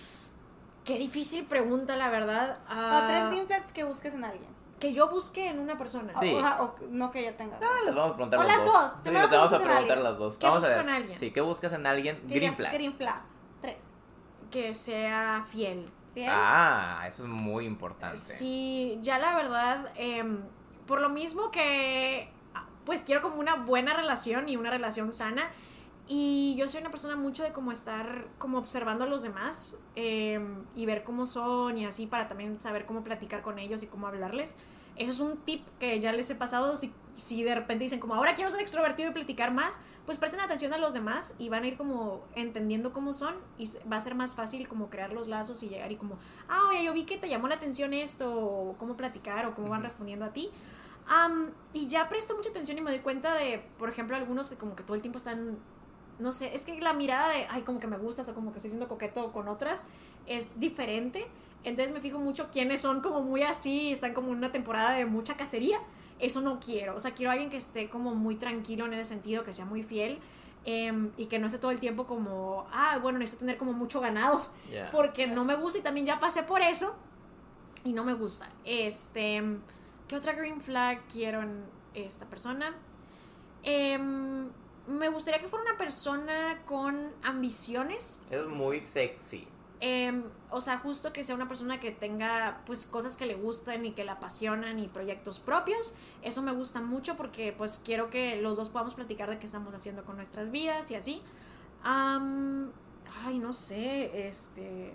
qué difícil pregunta, la verdad. Uh, o tres green flags que busques en alguien. Que yo busque en una persona. Sí. O, o, o no que ella tenga. Ah, les vamos a preguntar o las dos. dos. Sí, te vamos a preguntar las dos. ¿Qué vamos busco a ver. en alguien? Sí, ¿qué buscas en alguien? Green flag. Green flag. Tres. Que sea fiel. ¿Fiel? Ah, eso es muy importante. Sí, ya la verdad, eh, por lo mismo que pues quiero como una buena relación y una relación sana. Y yo soy una persona mucho de como estar como observando a los demás eh, y ver cómo son y así para también saber cómo platicar con ellos y cómo hablarles. Eso es un tip que ya les he pasado. Si, si de repente dicen como ahora quiero ser extrovertido y platicar más, pues presten atención a los demás y van a ir como entendiendo cómo son y va a ser más fácil como crear los lazos y llegar y como, ah, oye, yo vi que te llamó la atención esto, o cómo platicar o cómo van respondiendo a ti. Um, y ya presto mucha atención y me doy cuenta de, por ejemplo, algunos que como que todo el tiempo están, no sé, es que la mirada de, ay, como que me gustas o como que estoy siendo coqueto con otras es diferente. Entonces me fijo mucho quiénes son como muy así, están como en una temporada de mucha cacería. Eso no quiero, o sea, quiero a alguien que esté como muy tranquilo en ese sentido, que sea muy fiel eh, y que no esté todo el tiempo como, ah, bueno, necesito tener como mucho ganado, yeah. porque no me gusta y también ya pasé por eso y no me gusta. Este... ¿Qué otra green flag quiero en esta persona? Eh, me gustaría que fuera una persona con ambiciones. Es muy sexy. Eh, o sea, justo que sea una persona que tenga pues cosas que le gusten y que la apasionan y proyectos propios. Eso me gusta mucho porque pues quiero que los dos podamos platicar de qué estamos haciendo con nuestras vidas y así. Um, ay, no sé, este...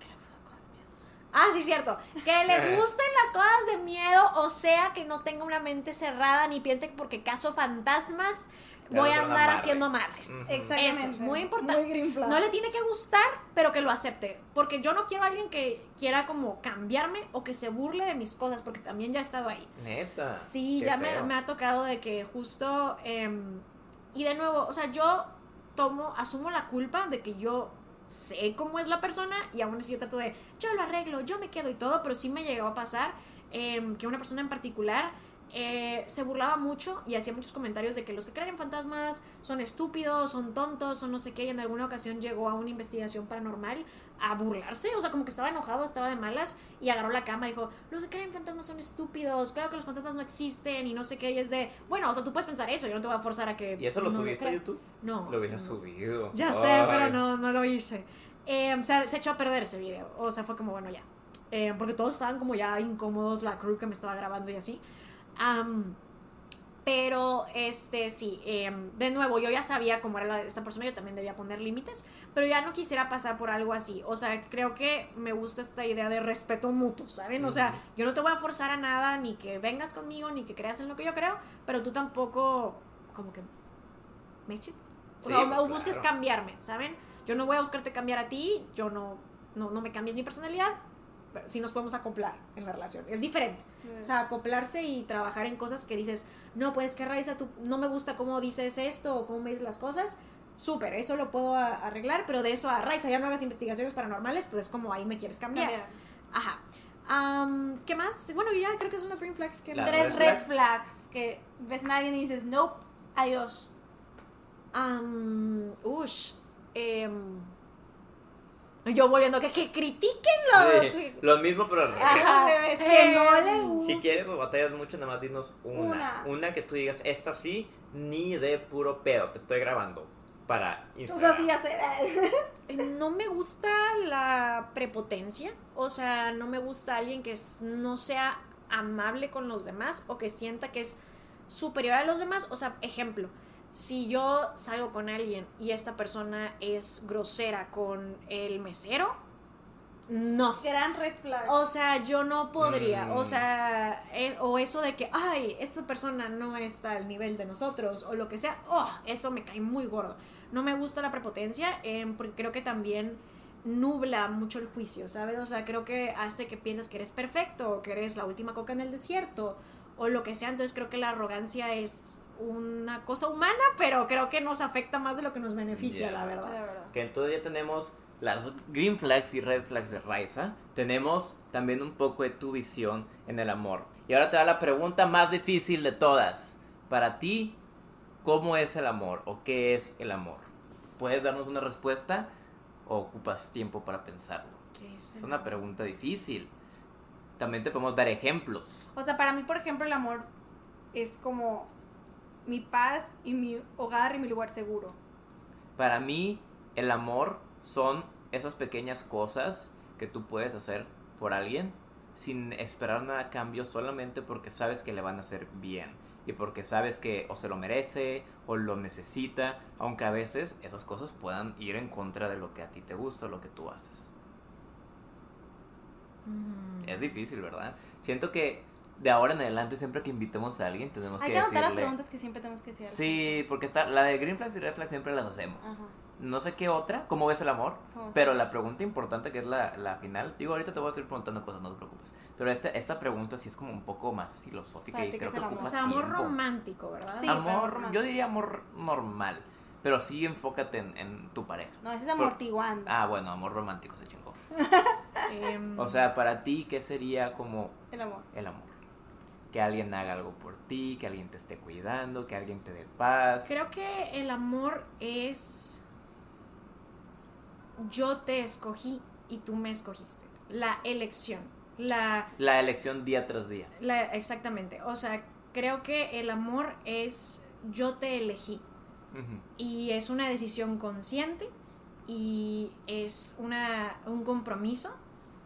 Ah, sí, cierto. Que le gusten las cosas de miedo, o sea, que no tenga una mente cerrada ni piense que porque caso fantasmas voy a andar haciendo amarres. Uh-huh. Exactamente. Eso es muy importante. Muy no le tiene que gustar, pero que lo acepte. Porque yo no quiero a alguien que quiera como cambiarme o que se burle de mis cosas, porque también ya he estado ahí. Neta. Sí, Qué ya me, feo. me ha tocado de que justo... Eh, y de nuevo, o sea, yo tomo, asumo la culpa de que yo... sé cómo es la persona y aún así yo trato de yo lo arreglo, yo me quedo y todo, pero sí me llegó a pasar eh, que una persona en particular eh, se burlaba mucho y hacía muchos comentarios de que los que creen en fantasmas son estúpidos, son tontos, son no sé qué, y en alguna ocasión llegó a una investigación paranormal a burlarse, o sea, como que estaba enojado, estaba de malas y agarró la cama y dijo, los que creen en fantasmas son estúpidos, claro que los fantasmas no existen y no sé qué, y es de, bueno, o sea, tú puedes pensar eso, yo no te voy a forzar a que... ¿Y eso lo no subiste lo a YouTube? No. Lo hubieras no. subido. Ya Ay. sé, pero no, no lo hice. Eh, o sea, se echó a perder ese video, o sea, fue como, bueno, ya. Eh, porque todos estaban como ya incómodos, la crew que me estaba grabando y así. Um, pero, este, sí, eh, de nuevo, yo ya sabía cómo era la, esta persona, yo también debía poner límites, pero ya no quisiera pasar por algo así. O sea, creo que me gusta esta idea de respeto mutuo, ¿saben? O sea, yo no te voy a forzar a nada, ni que vengas conmigo, ni que creas en lo que yo creo, pero tú tampoco, como que, me eches. O, sí, sea, pues o busques claro. cambiarme, ¿saben? Yo no voy a buscarte cambiar a ti, yo no, no, no me cambies mi personalidad, pero sí nos podemos acoplar en la relación. Es diferente. Mm. O sea, acoplarse y trabajar en cosas que dices, no, pues que Raiza, tú no me gusta cómo dices esto o cómo me dices las cosas. Súper, eso lo puedo a, arreglar, pero de eso a Raiza, ya no hagas investigaciones paranormales, pues es como ahí me quieres cambiar. Cambiar. Ajá. Um, ¿Qué más? Bueno, ya creo que son las green flags que... Las Tres red red flags. flags. Que ves a alguien y dices, nope, adiós. Um, ush. em, yo volviendo que, que critiquen los... Sí, lo mismo, pero al revés. Ajá. Al revés, que Eh, no le gusta. Si quieres o batallas mucho, nada más dinos una. Una. Una que tú digas, esta sí, ni de puro pedo, te estoy grabando para O Instagram. sea, sí, ya sé. No me gusta la prepotencia, o sea, no me gusta alguien que es- no sea amable con los demás o que sienta que es superior a los demás. O sea, ejemplo, si yo salgo con alguien y esta persona es grosera con el mesero, no. Gran red flag. O sea, yo no podría, Mm. o sea, eh, o eso de que, ay, esta persona no está al nivel de nosotros, o lo que sea, oh, eso me cae muy gordo. No me gusta la prepotencia, eh, porque creo que también nubla mucho el juicio, ¿sabes? O sea, creo que hace que pienses que eres perfecto, o que eres la última coca en el desierto, o lo que sea. Entonces creo que la arrogancia es una cosa humana, pero creo que nos afecta más de lo que nos beneficia, Yeah. la La verdad. verdad. Que entonces ya tenemos las green flags y red flags de Raiza. Tenemos también un poco de tu visión en el amor. Y ahora te da la pregunta más difícil de todas. Para ti, ¿cómo es el amor? ¿O qué es el amor? ¿Puedes darnos una respuesta o ocupas tiempo para pensarlo? ¿Qué es Es el una amor? pregunta difícil. También te podemos dar ejemplos. O sea, para mí, por ejemplo, el amor es como mi paz y mi hogar y mi lugar seguro. Para mí, el amor son esas pequeñas cosas que tú puedes hacer por alguien sin esperar nada a cambio, solamente porque sabes que le van a hacer bien y porque sabes que o se lo merece o lo necesita, aunque a veces esas cosas puedan ir en contra de lo que a ti te gusta o lo que tú haces. Mm. Es difícil, ¿verdad? Siento que de ahora en adelante, siempre que invitemos a alguien, tenemos Hay que que anotar las decirle... preguntas que siempre tenemos que hacer. Sí, porque está la de green flags y red flags siempre las hacemos. Ajá. No sé qué otra, ¿cómo ves el amor? ¿Cómo Pero ves? la pregunta importante que es la, la final, digo, ahorita te voy a estar preguntando cosas, no te preocupes. Pero esta, esta pregunta sí es como un poco más filosófica Para y ti, creo ¿qué es que el amor? ocupa O sea, amor tiempo. romántico, ¿verdad? Sí, pero amor, romántico. yo diría amor normal, pero sí enfócate en, en tu pareja. No, ese es amortiguando. Ah, bueno, amor romántico se chingó. Em, O sea, para ti, ¿qué sería como El amor. el amor? Que alguien haga algo por ti, que alguien te esté cuidando, que alguien te dé paz. creo que el amor es yo te escogí y tú me escogiste. La elección. La, La elección día tras día. la exactamente. O sea, creo que el amor es yo te elegí. Ujú. Y es una decisión consciente y es una, un compromiso,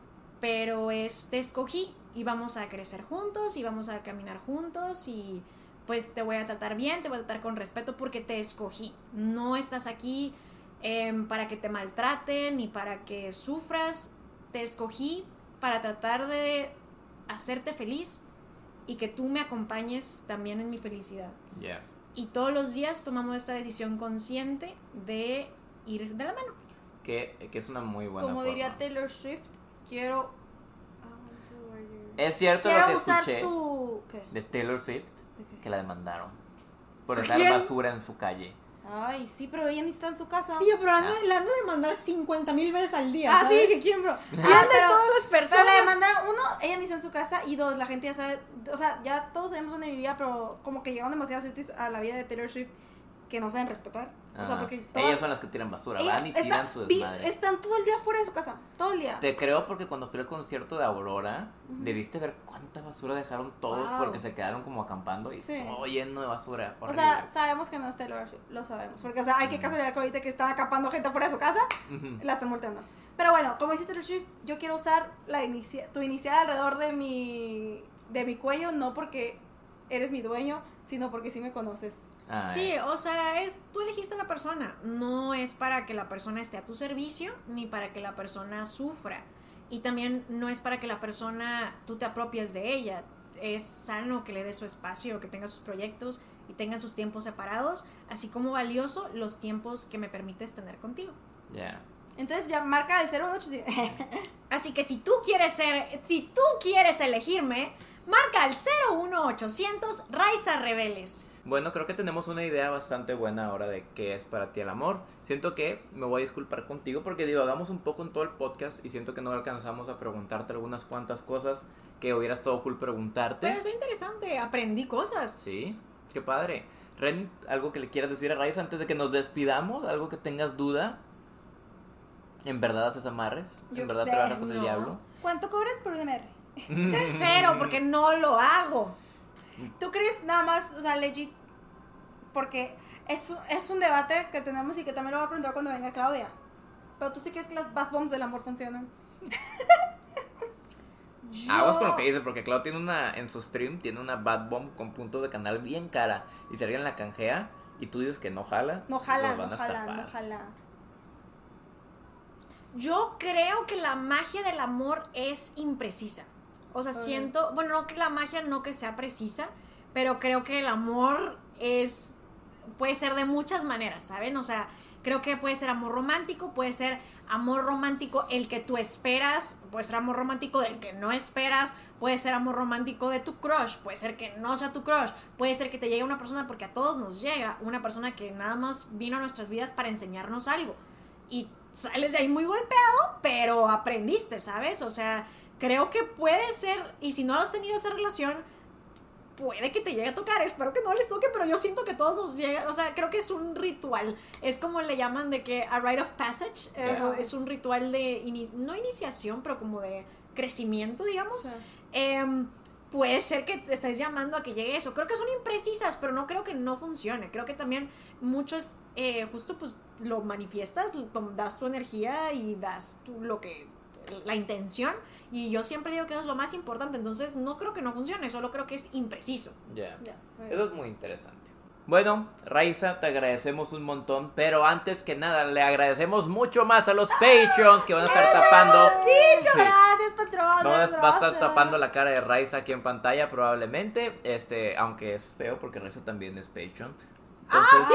pero es te escogí y vamos a crecer juntos y vamos a caminar juntos y pues te voy a tratar bien, te voy a tratar con respeto porque te escogí. No estás aquí eh, para que te maltraten ni para que sufras. Te escogí para tratar de hacerte feliz y que tú me acompañes también en mi felicidad. Ya. Y todos los días tomamos esta decisión consciente de ir de la mano. Que, que es una muy buena Como forma. diría Taylor Swift, quiero. I want to wear you. Es cierto Quiero lo que usar escuché tu. ¿Qué? de Taylor Swift, ¿De qué? que la demandaron por dejar ¿Quién? basura en su calle. Ay, sí, pero ella ni está en su casa. Tío, pero anda, Ah. la anda de mandar cincuenta mil veces al día. Ah, ¿sabes? sí, que quién, bro. ¿Quién Ah, de pero- todas las Pero personas? le mandaron, uno, ella ni está en su casa, y dos, la gente ya sabe, o sea, ya todos sabemos dónde vivía, pero como que llegaron demasiados Swifties a la vida de Taylor Swift que no saben respetar. O sea, Ah, porque todas- ellas son las que tiran basura, ellas van y están- tiran su vi- desmadre. están todo el día fuera de su casa, todo el día. Te creo porque cuando fui al concierto de Aurora, Ujú. debiste ver cuánta basura dejaron todos Wow. porque se quedaron como acampando y Sí. todo lleno de basura. O Horrible. sea, sabemos que no es Taylor Swift, lo sabemos. Porque, o sea, hay que Mm. casualidad que ahorita que está acampando gente fuera de su casa, Ujú. la están multando. Pero bueno, como dice Taylor Swift, yo quiero usar la inicia tu inicial alrededor de mi, de mi cuello, no porque eres mi dueño, sino porque sí me conoces. Ay. Sí, o sea, es, tú elegiste a la persona. No es para que la persona esté a tu servicio, ni para que la persona sufra. Y también no es para que la persona, tú te apropies de ella. Es sano que le des su espacio, que tenga sus proyectos y tengan sus tiempos separados, así como valioso los tiempos que me permites tener contigo. Ya. Entonces ya marca el cero uno ocho. Así que si tú quieres ser, si tú quieres elegirme, marca el cero uno ochocientos Raiza Rebeles. Bueno, creo que tenemos una idea bastante buena ahora de qué es para ti el amor. Siento que me voy a disculpar contigo porque divagamos un poco en todo el podcast y siento que no alcanzamos a preguntarte algunas cuantas cosas que hubiera estado cool preguntarte. Pero es interesante, aprendí cosas. Sí, qué padre. Ren, ¿algo que le quieras decir a Raiza antes de que nos despidamos? ¿Algo que tengas duda? ¿En verdad haces amarres? Yo- ¿En verdad de- trabajas con el no. diablo? ¿Cuánto cobras por un M R? Cero, porque no lo hago. ¿Tú crees nada más, o sea, legit? Porque es, un- es un debate que tenemos y que también lo voy a preguntar cuando venga Claudia. Pero tú sí crees que las bath bombs del amor funcionan. Aguas Yo- con lo que dices, porque Clau tiene una, en su stream, tiene una bad bomb con punto de canal bien cara. Y si alguien la canjea y tú dices que no jala, No jala, los van no a jala, estafar. no jala. Yo creo que la magia del amor es imprecisa. O sea, Ok. siento, bueno, no que la magia no que sea precisa, pero creo que el amor es, puede ser de muchas maneras, ¿saben? O sea, creo que puede ser amor romántico, puede ser amor romántico el que tú esperas, puede ser amor romántico del que no esperas, puede ser amor romántico de tu crush, puede ser que no sea tu crush, puede ser que te llegue una persona, porque a todos nos llega una persona que nada más vino a nuestras vidas para enseñarnos algo. Y sales de ahí muy golpeado, pero aprendiste, ¿sabes? O sea, creo que puede ser, y si no has tenido esa relación, puede que te llegue a tocar, espero que no les toque, pero yo siento que todos nos llega, o sea, creo que es un ritual, es como le llaman de que a rite of passage, eh, Yeah. es un ritual de, ini- no iniciación, pero como de crecimiento, digamos. Sí. Em, puede ser que te estés llamando a que llegue eso. Creo que son imprecisas, pero no creo que no funcione. Creo que también muchos, eh, justo pues lo manifiestas, lo tom- das tu energía y das tu, lo que, la intención. Y yo siempre digo que eso es lo más importante. Entonces no creo que no funcione, solo creo que es impreciso. Ya. Ya. Eso es muy interesante. Bueno, Raiza, te agradecemos un montón, pero antes que nada, le agradecemos mucho más a los Patreons que van a estar tapando. Dicho, Sí. gracias, patrón. Vamos a, va a estar tapando la cara de Raiza aquí en pantalla probablemente, este, aunque es feo porque Raiza también es Patreon. ¡Ah, sí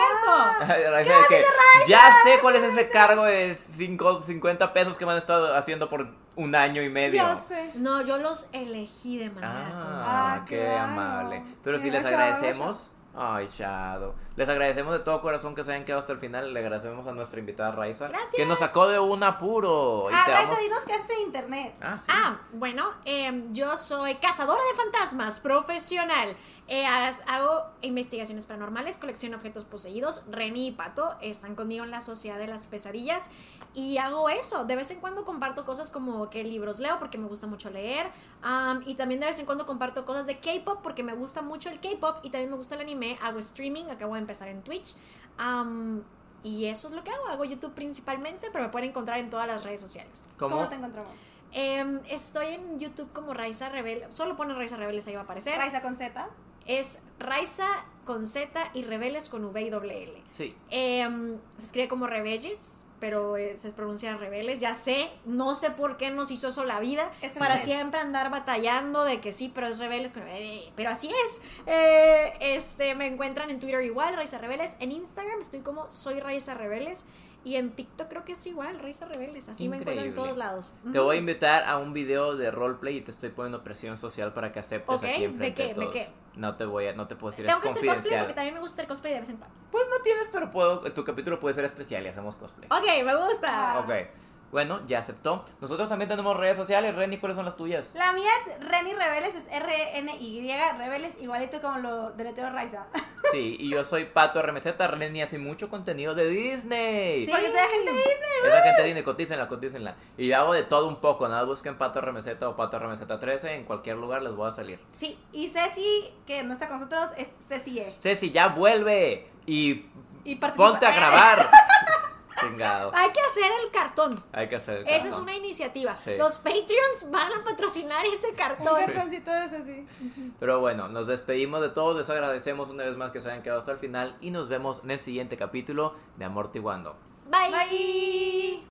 es cierto! Raiza de que, ya sé cuál es ese cargo de cinco, cincuenta pesos que me han estado haciendo por un año y medio. Ya sé. No, yo los elegí de manera Ah, Ah, qué claro. amable. Pero si Venga, les Shadow, agradecemos. Ay, Shadow. Les agradecemos de todo corazón que se hayan quedado hasta el final. Le agradecemos a nuestra invitada Raiza. Gracias. Que nos sacó de un apuro. Y Ah, te Raiza, vamos- dinos qué haces en internet. Ah, sí. Ah, bueno, em, yo soy cazadora de fantasmas profesional. Eh, has- hago investigaciones paranormales, colecciono objetos poseídos. Reni y Pato están conmigo en la Sociedad de las Pesadillas. Y hago eso. De vez en cuando comparto cosas como qué libros leo, porque me gusta mucho leer. Am, y también de vez en cuando comparto cosas de K-pop, porque me gusta mucho el K-pop. Y también me gusta el anime. Hago streaming, acabo de empezar en Twitch. Am, y eso es lo que hago. Hago YouTube principalmente, pero me pueden encontrar en todas las redes sociales. ¿Cómo? ¿Cómo te encontramos? Em, estoy en YouTube como Raiza Rebel. Solo pone Raiza Rebeldes, ahí va a aparecer. Raiza con Z. Es Raiza con Z y Rebeldes con V y doble L. Sí. Em, se escribe como Rebelles, pero eh, se pronuncia Rebeldes. Ya sé, no sé por qué nos hizo eso la vida. Es para francés. siempre andar batallando de que sí, pero es Rebeldes con eh, pero así es. Eh, este, me encuentran en Twitter igual, Raiza Rebeldes. En Instagram estoy como Soy Raiza Rebeldes. Y en TikTok creo que es igual, Raiza Rebeldes. Así me encuentran en Increíble. todos lados. Te voy a invitar a un video de roleplay y te estoy poniendo presión social para que aceptes Ok, aquí ¿de enfrente qué? de ¿De todos. qué? No te voy a, no te puedo decir, Tengo es que hacer cosplay confidencial. porque también me gusta hacer cosplay de vez en cuando. Pues no tienes, pero puedo, tu capítulo puede ser especial y hacemos cosplay. Ok, me gusta. Ok. Bueno, ya aceptó. Nosotros también tenemos redes sociales. Reni, ¿cuáles son las tuyas? La mía es Reni Rebeles, es R N Y, Rebeles, igualito como lo deleteo Raiza. Sí, y yo soy Pato R M Z. Reni hace mucho contenido de Disney. Sí. Porque soy agente de Disney. Esa gente de Disney, cotícenla, cotícenla. Y yo hago de todo un poco. Nada, busquen Pato R M Z o Pato R M Z trece. En cualquier lugar les voy a salir. Sí. Y Ceci, que no está con nosotros, es Ceci E. Ceci, ya vuelve. Y Y participa. ponte a Eh, grabar. Chingado. Hay que hacer el cartón. Hay que hacer el Esa es cartón. una iniciativa. Sí. Los Patreons van a patrocinar ese Un cartón. cartoncito de Ceci. Pero bueno, nos despedimos de todos. Les agradecemos una vez más que se hayan quedado hasta el final. Y nos vemos en el siguiente capítulo de Amortiguando. Bye. Bye.